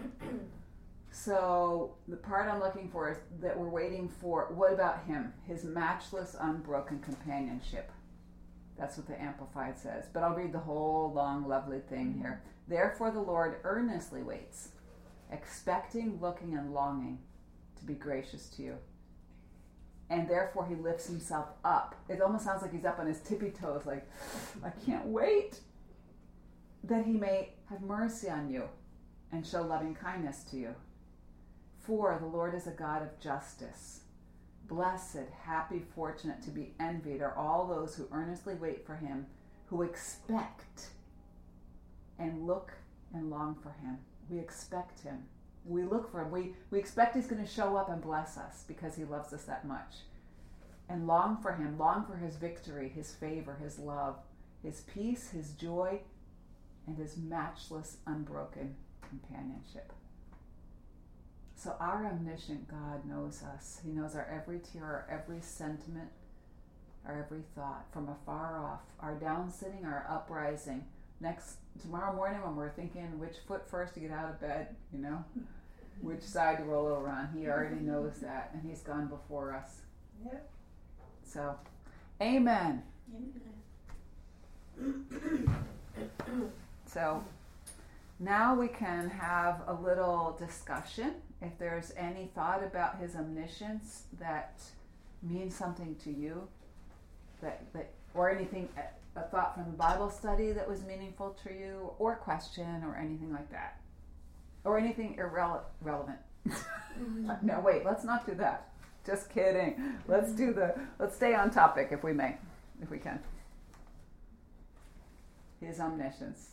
So the part I'm looking for is that we're waiting for, what about him? His matchless, unbroken companionship. That's what the Amplified says. But I'll read the whole long, lovely thing here. Therefore the Lord earnestly waits, expecting, looking, and longing to be gracious to you. And therefore he lifts himself up. It almost sounds like he's up on his tippy toes, like, I can't wait, that he may have mercy on you and show loving kindness to you. For the Lord is a God of justice. Blessed, happy, fortunate, to be envied are all those who earnestly wait for him, who expect and look and long for him. We expect him. We look for him. We, we expect he's going to show up and bless us because he loves us that much. And long for him, long for his victory, his favor, his love, his peace, his joy, and his matchless, unbroken companionship. So our omniscient God knows us. He knows our every tear, our every sentiment, our every thought, from afar off, our down sitting, our uprising. Next, tomorrow morning when we're thinking which foot first to get out of bed, you know, which side to roll over on, he already knows that, and he's gone before us. Yep. So, amen. So, now we can have a little discussion. If there's any thought about his omniscience that means something to you, that, that or anything, a thought from the Bible study that was meaningful to you, or question, or anything like that, or anything irrele- irrelevant. No, wait, let's not do that. Just kidding. Let's do the, let's stay on topic if we may, if we can. His omniscience.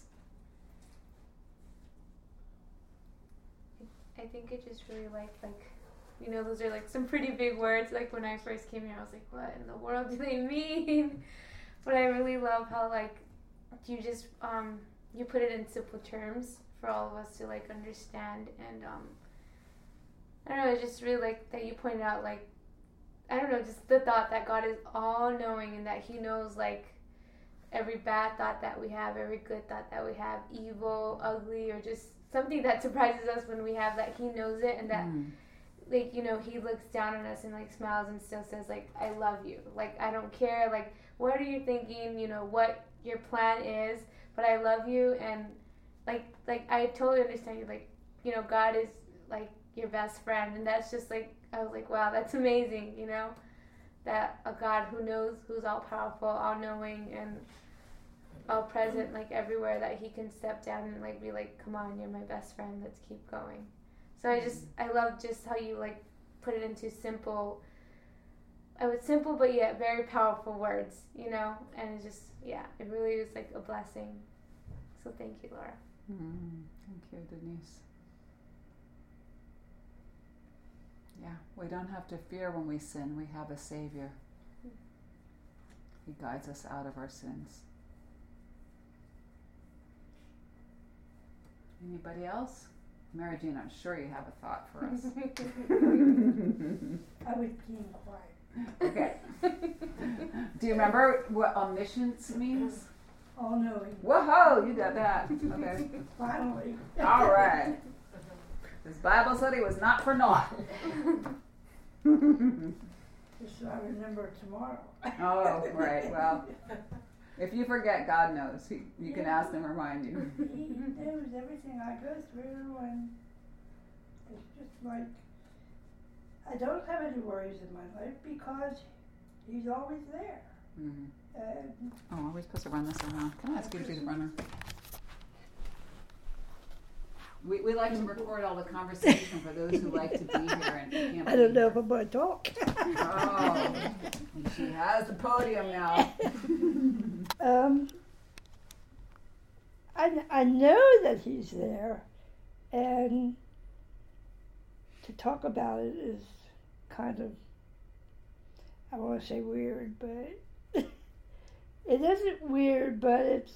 I think it just really like, like, you know, those are like some pretty big words. Like when I first came here, I was like, what in the world do they mean? But I really love how like you just, um, you put it in simple terms for all of us to like understand. And um, I don't know, I just really like that you pointed out like, I don't know, just the thought that God is all knowing and that he knows like every bad thought that we have, every good thought that we have, evil, ugly, or just something that surprises us when we have that, he knows it, and that mm. like, you know, he looks down on us and like smiles and still says like, I love you, like I don't care like what are you thinking, you know, what your plan is, but I love you. And like like I totally understand you, like, you know, God is like your best friend, and that's just like, I was like, wow, that's amazing, you know, that a God who knows, who's all powerful, all knowing, and all present, like everywhere, that he can step down and like be like, come on, you're my best friend, let's keep going. So I just, I love just how you like put it into simple, I would simple but yet very powerful words, you know, and it's just, yeah, it really is like a blessing. So thank you, Laura. Mm, thank you, Denise. Yeah, we don't have to fear when we sin. We have a Savior. He guides us out of our sins. Anybody else? Mary Jean, I'm sure you have a thought for us. I was being quiet. Okay. Do you remember what omniscience means? All knowing. Whoa, you got that. Okay. Finally. All right. This Bible study was not for naught. Just so I remember tomorrow. Oh, right. Well, if you forget, God knows. He, you can Yeah. ask him to remind you. He knows everything I go through, and it's just like I don't have any worries in my life because he's always there. Mm-hmm. And Oh, are we supposed to run this around? Can I ask you to be the runner? We, we like to record all the conversation for those who like to be here and can't I don't be know here. if I'm going to talk. Oh, she has the podium now. um, I, I know that he's there, and to talk about it is kind of, I want to say weird, but it isn't weird, but it's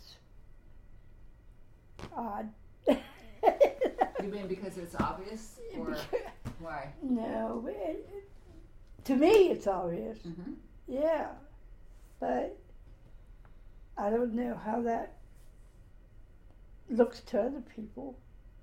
odd. You mean because it's obvious, or why? No, it, it, to me it's obvious. Mm-hmm. Yeah, but I don't know how that looks to other people.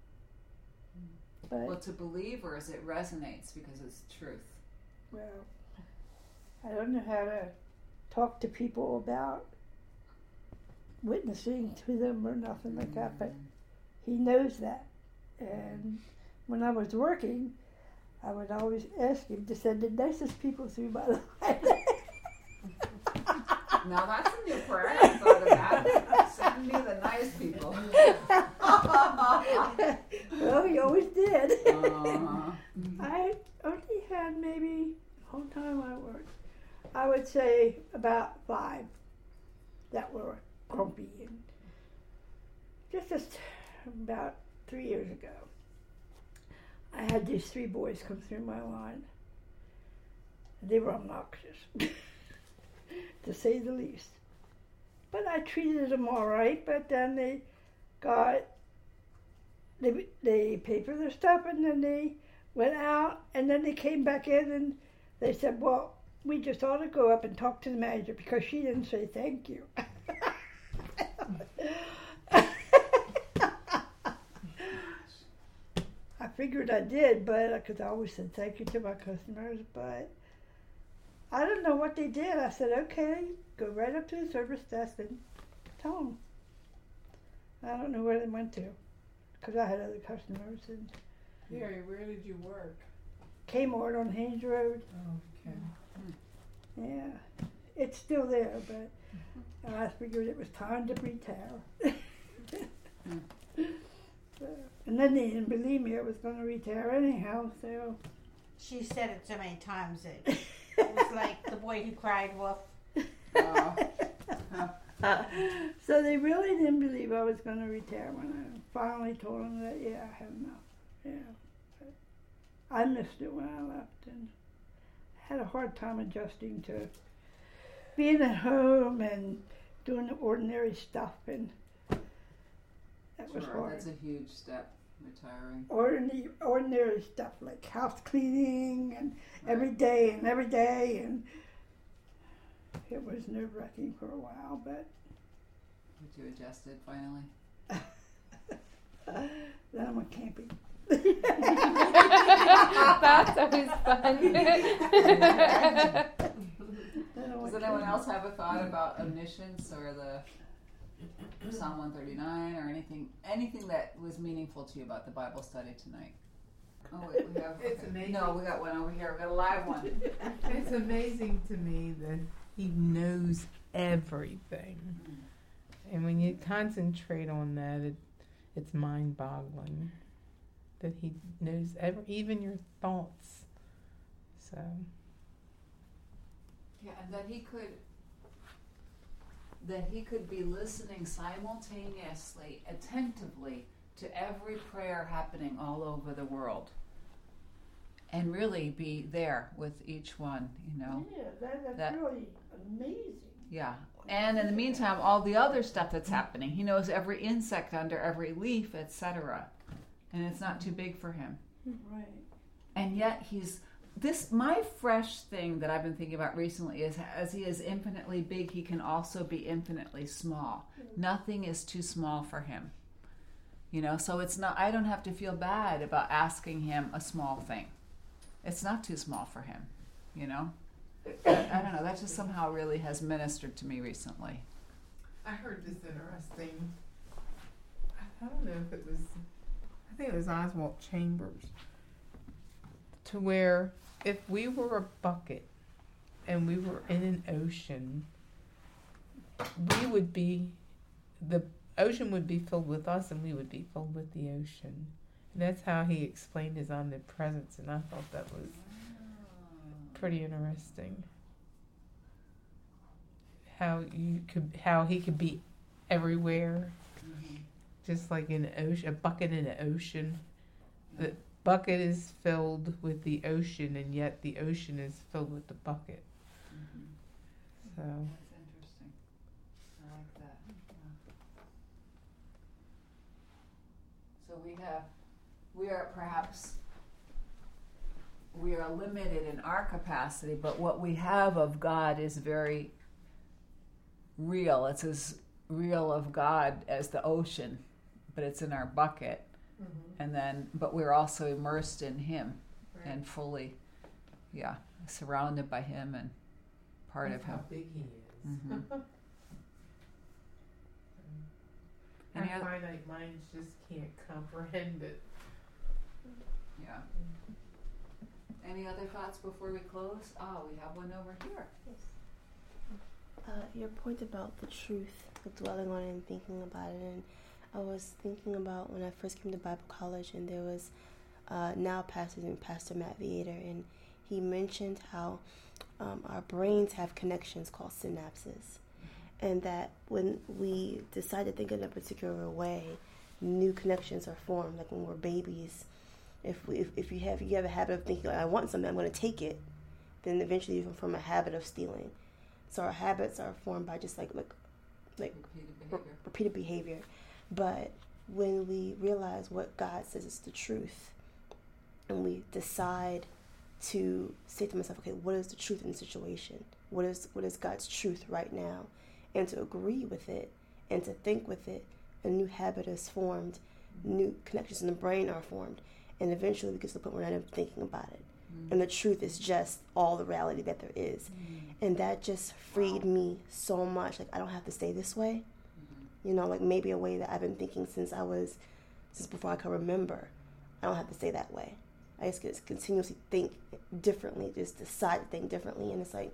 But Well, to believers, it resonates because it's truth. well, I don't know how to talk to people about witnessing to them or nothing like that, but he knows that. And when I was working, I would always ask him to send the nicest people through my life. Now that's a new prayer. I hadn't thought of that. Send me the nice people. Well, he always did. Uh-huh. I only had maybe, the whole time I worked, I would say about five that were grumpy. And just, just about three years ago, I had these three boys come through my line. They were obnoxious, to say the least. But I treated them all right, but then they got, they, they paid for their stuff, and then they went out, and then they came back in, and they said, well, we just ought to go up and talk to the manager because she didn't say thank you. I figured I did, but because I always said thank you to my customers, but I don't know what they did. I said, okay, go right up to the service desk and tell them. I don't know where they went to because I had other customers. And Mary, where did you work? Kmart on Haynes Road. Oh, okay. Yeah, it's still there, but I figured it was time to retire. So, and then they didn't believe me I was going to retire anyhow, so. She said it so many times that it was like the boy who cried wolf. Uh, So they really didn't believe I was going to retire when I finally told them that, yeah, I had enough. Yeah. But I missed it when I left and had a hard time adjusting to being at home and doing the ordinary stuff, and that was sure, hard. that's a huge step, retiring. Ordinary, ordinary stuff like house cleaning and Right. every day and every day, and it was nerve-wracking for a while, but But you adjusted finally. then I went camping. That's always fun. Then I went Does anyone camping. else have a thought about omniscience or the Psalm one thirty-nine or anything anything that was meaningful to you about the Bible study tonight? Oh wait, we have It's okay. amazing. No, we got one over here. We got a live one. It's amazing to me that he knows everything. And when you concentrate on that, it, it's mind-boggling that he knows every, even your thoughts. So, Yeah, and that he could that he could be listening simultaneously, attentively to every prayer happening all over the world. And really be there with each one, you know. Yeah, that, that's That- really amazing. Yeah. And in the meantime, all the other stuff that's happening. He knows every insect under every leaf, et cetera. And it's not too big for him. Right. And yet he's this my fresh thing that I've been thinking about recently is as he is infinitely big, he can also be infinitely small. Nothing is too small for him. You know, so it's not I don't have to feel bad about asking him a small thing. It's not too small for him, you know? I, I don't know, that just somehow really has ministered to me recently. I heard this interesting, I don't know if it was, I think it was Oswald Chambers, to where if we were a bucket and we were in an ocean, we would be, the ocean would be filled with us and we would be filled with the ocean. And that's how he explained his omnipresence, and I thought that was pretty interesting. How you could, how he could be everywhere, mm-hmm. just like in an ocean, a bucket in an ocean. The bucket is filled with the ocean, and yet the ocean is filled with the bucket. Mm-hmm. So that's interesting. I like that. Yeah. So we have, we are perhaps, we are limited in our capacity, but what we have of God is very real. It's as real of God as the ocean, but it's in our bucket. Mm-hmm. And then, but we're also immersed in Him, right. and fully, yeah, surrounded by Him and part That's of Him. How big He is. Mm-hmm. Our other, finite minds just can't comprehend it. Yeah. Any other thoughts before we close? Oh, we have one over here. Yes. Uh, your point about the truth, of dwelling on it and thinking about it, and I was thinking about when I first came to Bible college, and there was uh, now pastor and Pastor Matt Vietor, and he mentioned how um, our brains have connections called synapses, and that when we decide to think in a particular way, new connections are formed. Like when we're babies, if we, if, if you have you have a habit of thinking, I want something, I'm going to take it, then eventually you can form a habit of stealing. So our habits are formed by just like like like repeated behavior. Re- repeated behavior. But when we realize what God says is the truth, and we decide to say to myself, okay, what is the truth in the situation? What is what is God's truth right now? And to agree with it and to think with it, a new habit is formed, new connections in the brain are formed, and eventually we get to the point where we're not even thinking about it. Mm-hmm. And the truth is just all the reality that there is. Mm-hmm. And that just freed me so much. Like, I don't have to stay this way. Mm-hmm. You know, like maybe a way that I've been thinking since I was, since before I can remember. I don't have to stay that way. I just get to continuously think differently, just decide to think differently. And it's like,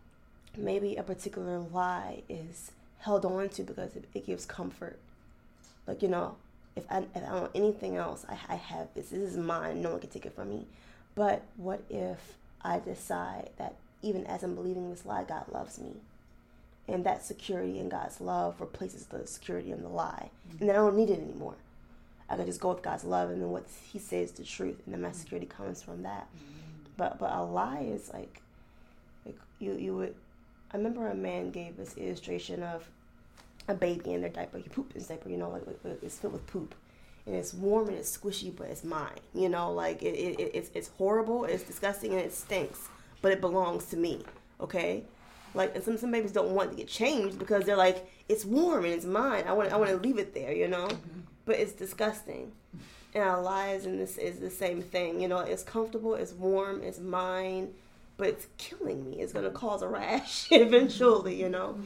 maybe a particular lie is held on to because it, it gives comfort. Like, you know, if I, if I don't want anything else, I, I have this. This is mine. No one can take it from me. But what if I decide that even as I'm believing this lie, God loves me? And that security in God's love replaces the security in the lie. Mm-hmm. And then I don't need it anymore. I can just go with God's love, and then what He says is the truth, and then my security comes from that. Mm-hmm. But but a lie is like, like you you would. I remember a man gave this illustration of a baby in their diaper. He pooped in his diaper, you know, like, like it's filled with poop, and it's warm and it's squishy, but it's mine. You know, like it, it it's it's horrible, it's disgusting, and it stinks, but it belongs to me. Okay. Like, and some some babies don't want to get changed because they're like, it's warm and it's mine. I want I want to leave it there, you know. Mm-hmm. But it's disgusting. And our lives in this is the same thing. You know, it's comfortable, it's warm, it's mine, but it's killing me. It's gonna cause a rash eventually, you know.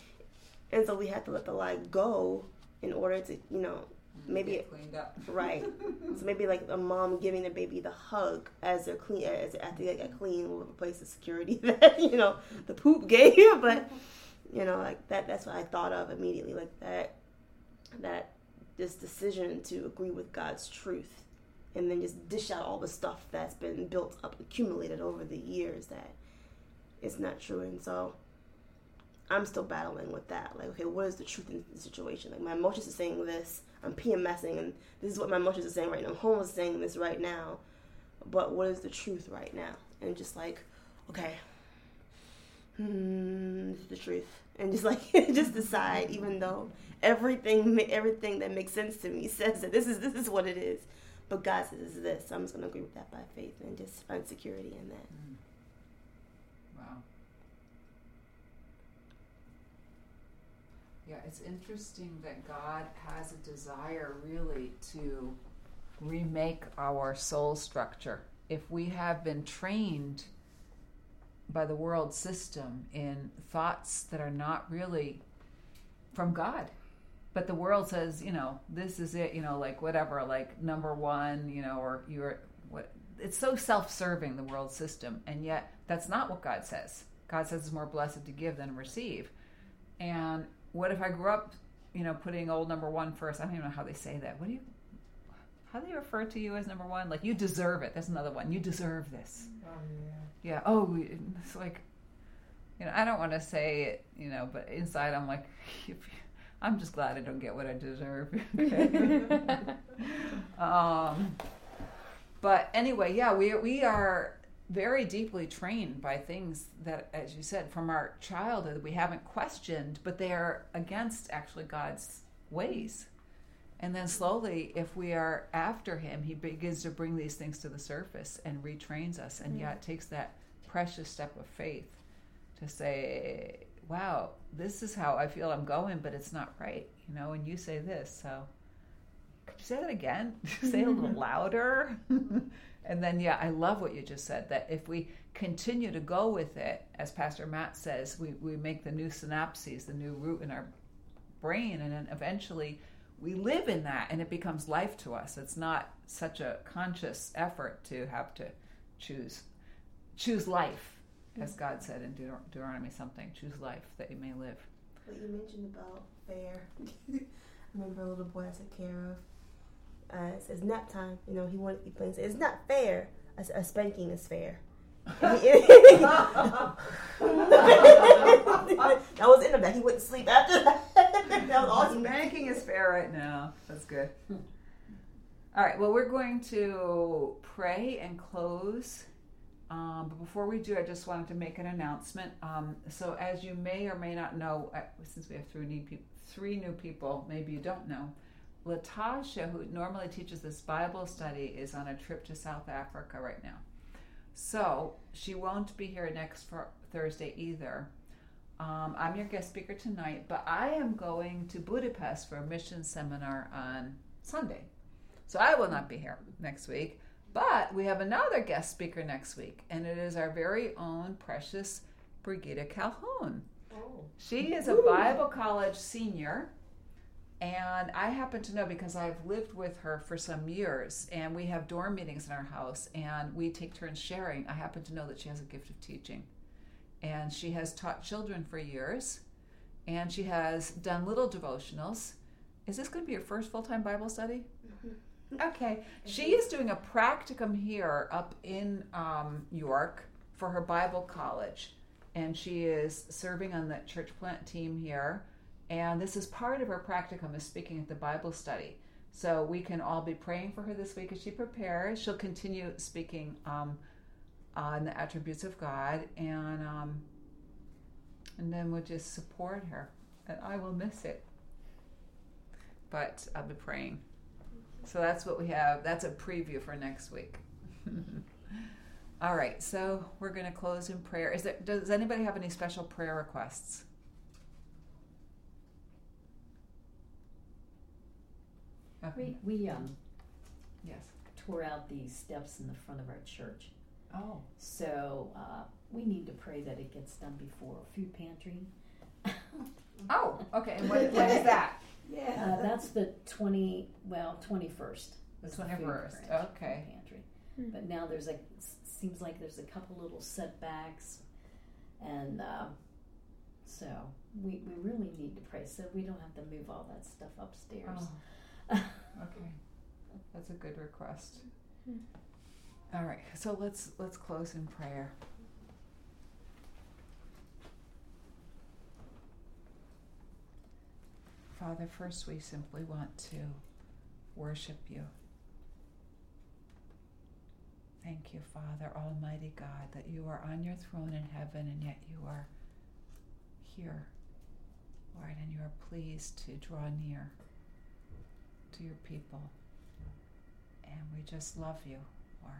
And so we have to let the lie go in order to, you know, maybe get cleaned up. Right. So maybe like a mom giving the baby the hug as they're clean, as after they get clean, will replace the security that, you know, the poop gave. But you know, like that. That's what I thought of immediately. Like that. That this decision to agree with God's truth, and then just dish out all the stuff that's been built up, accumulated over the years that is not true. And so I'm still battling with that. Like, okay, what is the truth in the situation? Like, my emotions are saying this. I'm PMSing, and this is what my emotions are saying right now. I'm homeless saying this right now. But what is the truth right now? And just like, okay, hmm, this is the truth. And just like, just decide, even though everything everything that makes sense to me says that this is this is what it is. But God says it's this. So I'm just going to agree with that by faith and just find security in that. Mm. Wow. Yeah, it's interesting that God has a desire really to remake our soul structure. If we have been trained by the world system in thoughts that are not really from God, but the world says, you know, this is it, you know, like whatever, like number one, you know, or you're what, it's so self-serving, the world system, and yet that's not what God says. God says it's more blessed to give than receive. And what if I grew up, you know, putting old number one first? I don't even know how they say that. What do you, how do they refer to you as number one? Like, you deserve it. That's another one. You deserve this. Oh, yeah. Yeah. Oh, it's like, you know, I don't want to say it, you know, but inside I'm like, I'm just glad I don't get what I deserve. um, but anyway, yeah, we we are very deeply trained by things that, as you said, from our childhood we haven't questioned, but they are against actually God's ways. And then slowly, if we are after him, he begins to bring these things to the surface and retrains us. And yeah, it takes that precious step of faith to say, wow, this is how I feel I'm going, but it's not right, you know, and you say this, so could you say that again? Say it a little louder. And then, yeah, I love what you just said, that if we continue to go with it, as Pastor Matt says, we, we make the new synapses, the new root in our brain, and then eventually we live in that, and it becomes life to us. It's not such a conscious effort to have to choose choose life, as God said in Deut- Deuteronomy something, choose life that you may live. What you mentioned about fair, I remember a little boy I took care of. Uh, it says nap time. You know, he wanted to be playing. It's not fair. A, a spanking is fair. That was in the back. He wouldn't sleep after that. That was awesome. Spanking is fair right now. That's good. All right. Well, we're going to pray and close. Um, but before we do, I just wanted to make an announcement. Um, so, as you may or may not know, uh, since we have three new, pe- three new people, maybe you don't know, Latasha, who normally teaches this Bible study, is on a trip to South Africa right now. So she won't be here next for Thursday either. Um, I'm your guest speaker tonight, but I am going to Budapest for a mission seminar on Sunday. So I will not be here next week, but we have another guest speaker next week, and it is our very own precious Brigitte Calhoun. Oh. She is a Bible college senior. And I happen to know because I've lived with her for some years, and we have dorm meetings in our house, and we take turns sharing. I happen to know that she has a gift of teaching. And she has taught children for years, and she has done little devotionals. Is this going to be your first full-time Bible study? Mm-hmm. Okay. She is doing a practicum here up in um, York for her Bible college, and she is serving on the church plant team here. And this is part of her practicum, is speaking at the Bible study. So we can all be praying for her this week as she prepares. She'll continue speaking um, on the attributes of God, and um, and then we'll just support her. And I will miss it, but I'll be praying. So that's what we have. That's a preview for next week. All right, so we're going to close in prayer. Is there? Does anybody have any special prayer requests? We, we um, yes. tore out the steps in the front of our church. Oh. So uh, we need to pray that it gets done before food pantry. Oh, okay. And when, when is that? Yeah. Uh, that's the twenty, well, twenty-first. The twenty-first. Okay. Pantry. Mm-hmm. But now there's like, seems like there's a couple little setbacks. And uh, so we, we really need to pray so we don't have to move all that stuff upstairs. Oh. Okay, that's a good request. All right, so let's let's close in prayer. Father, first we simply want to worship you. Thank you, Father, Almighty God, that you are on your throne in heaven, and yet you are here, Lord, and you are pleased to draw near to your people, and we just love you, Lord.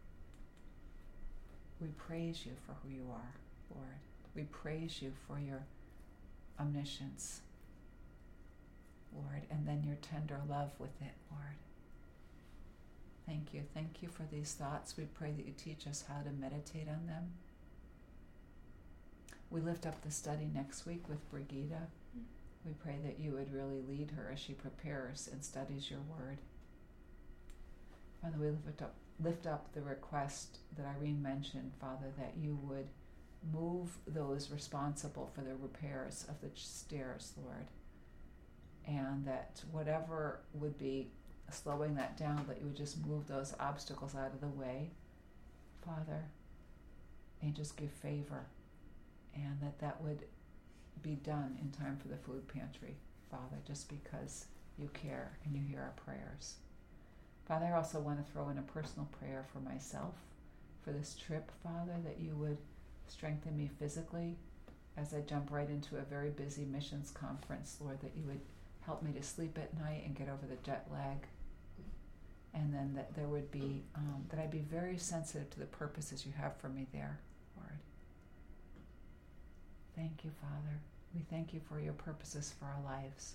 We praise you for who you are, Lord. We praise you for your omniscience, Lord, and then your tender love with it, Lord. Thank you. Thank you for these thoughts. We pray that you teach us how to meditate on them. We lift up the study next week with Brigitte. We pray that you would really lead her as she prepares and studies your word. Father, we lift up, lift up the request that Irene mentioned, Father, that you would move those responsible for the repairs of the stairs, Lord, and that whatever would be slowing that down, that you would just move those obstacles out of the way, Father, and just give favor, and that that would be done in time for the food pantry, Father, just because you care and you hear our prayers. Father, I also want to throw in a personal prayer for myself for this trip, Father, that you would strengthen me physically as I jump right into a very busy missions conference, Lord, that you would help me to sleep at night and get over the jet lag, and then that there would be, um, that I'd be very sensitive to the purposes you have for me there, Lord. Thank you, Father. We thank you for your purposes for our lives.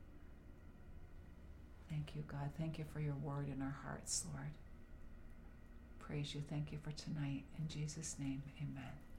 Thank you, God. Thank you for your word in our hearts, Lord. Praise you. Thank you for tonight. In Jesus' name, amen.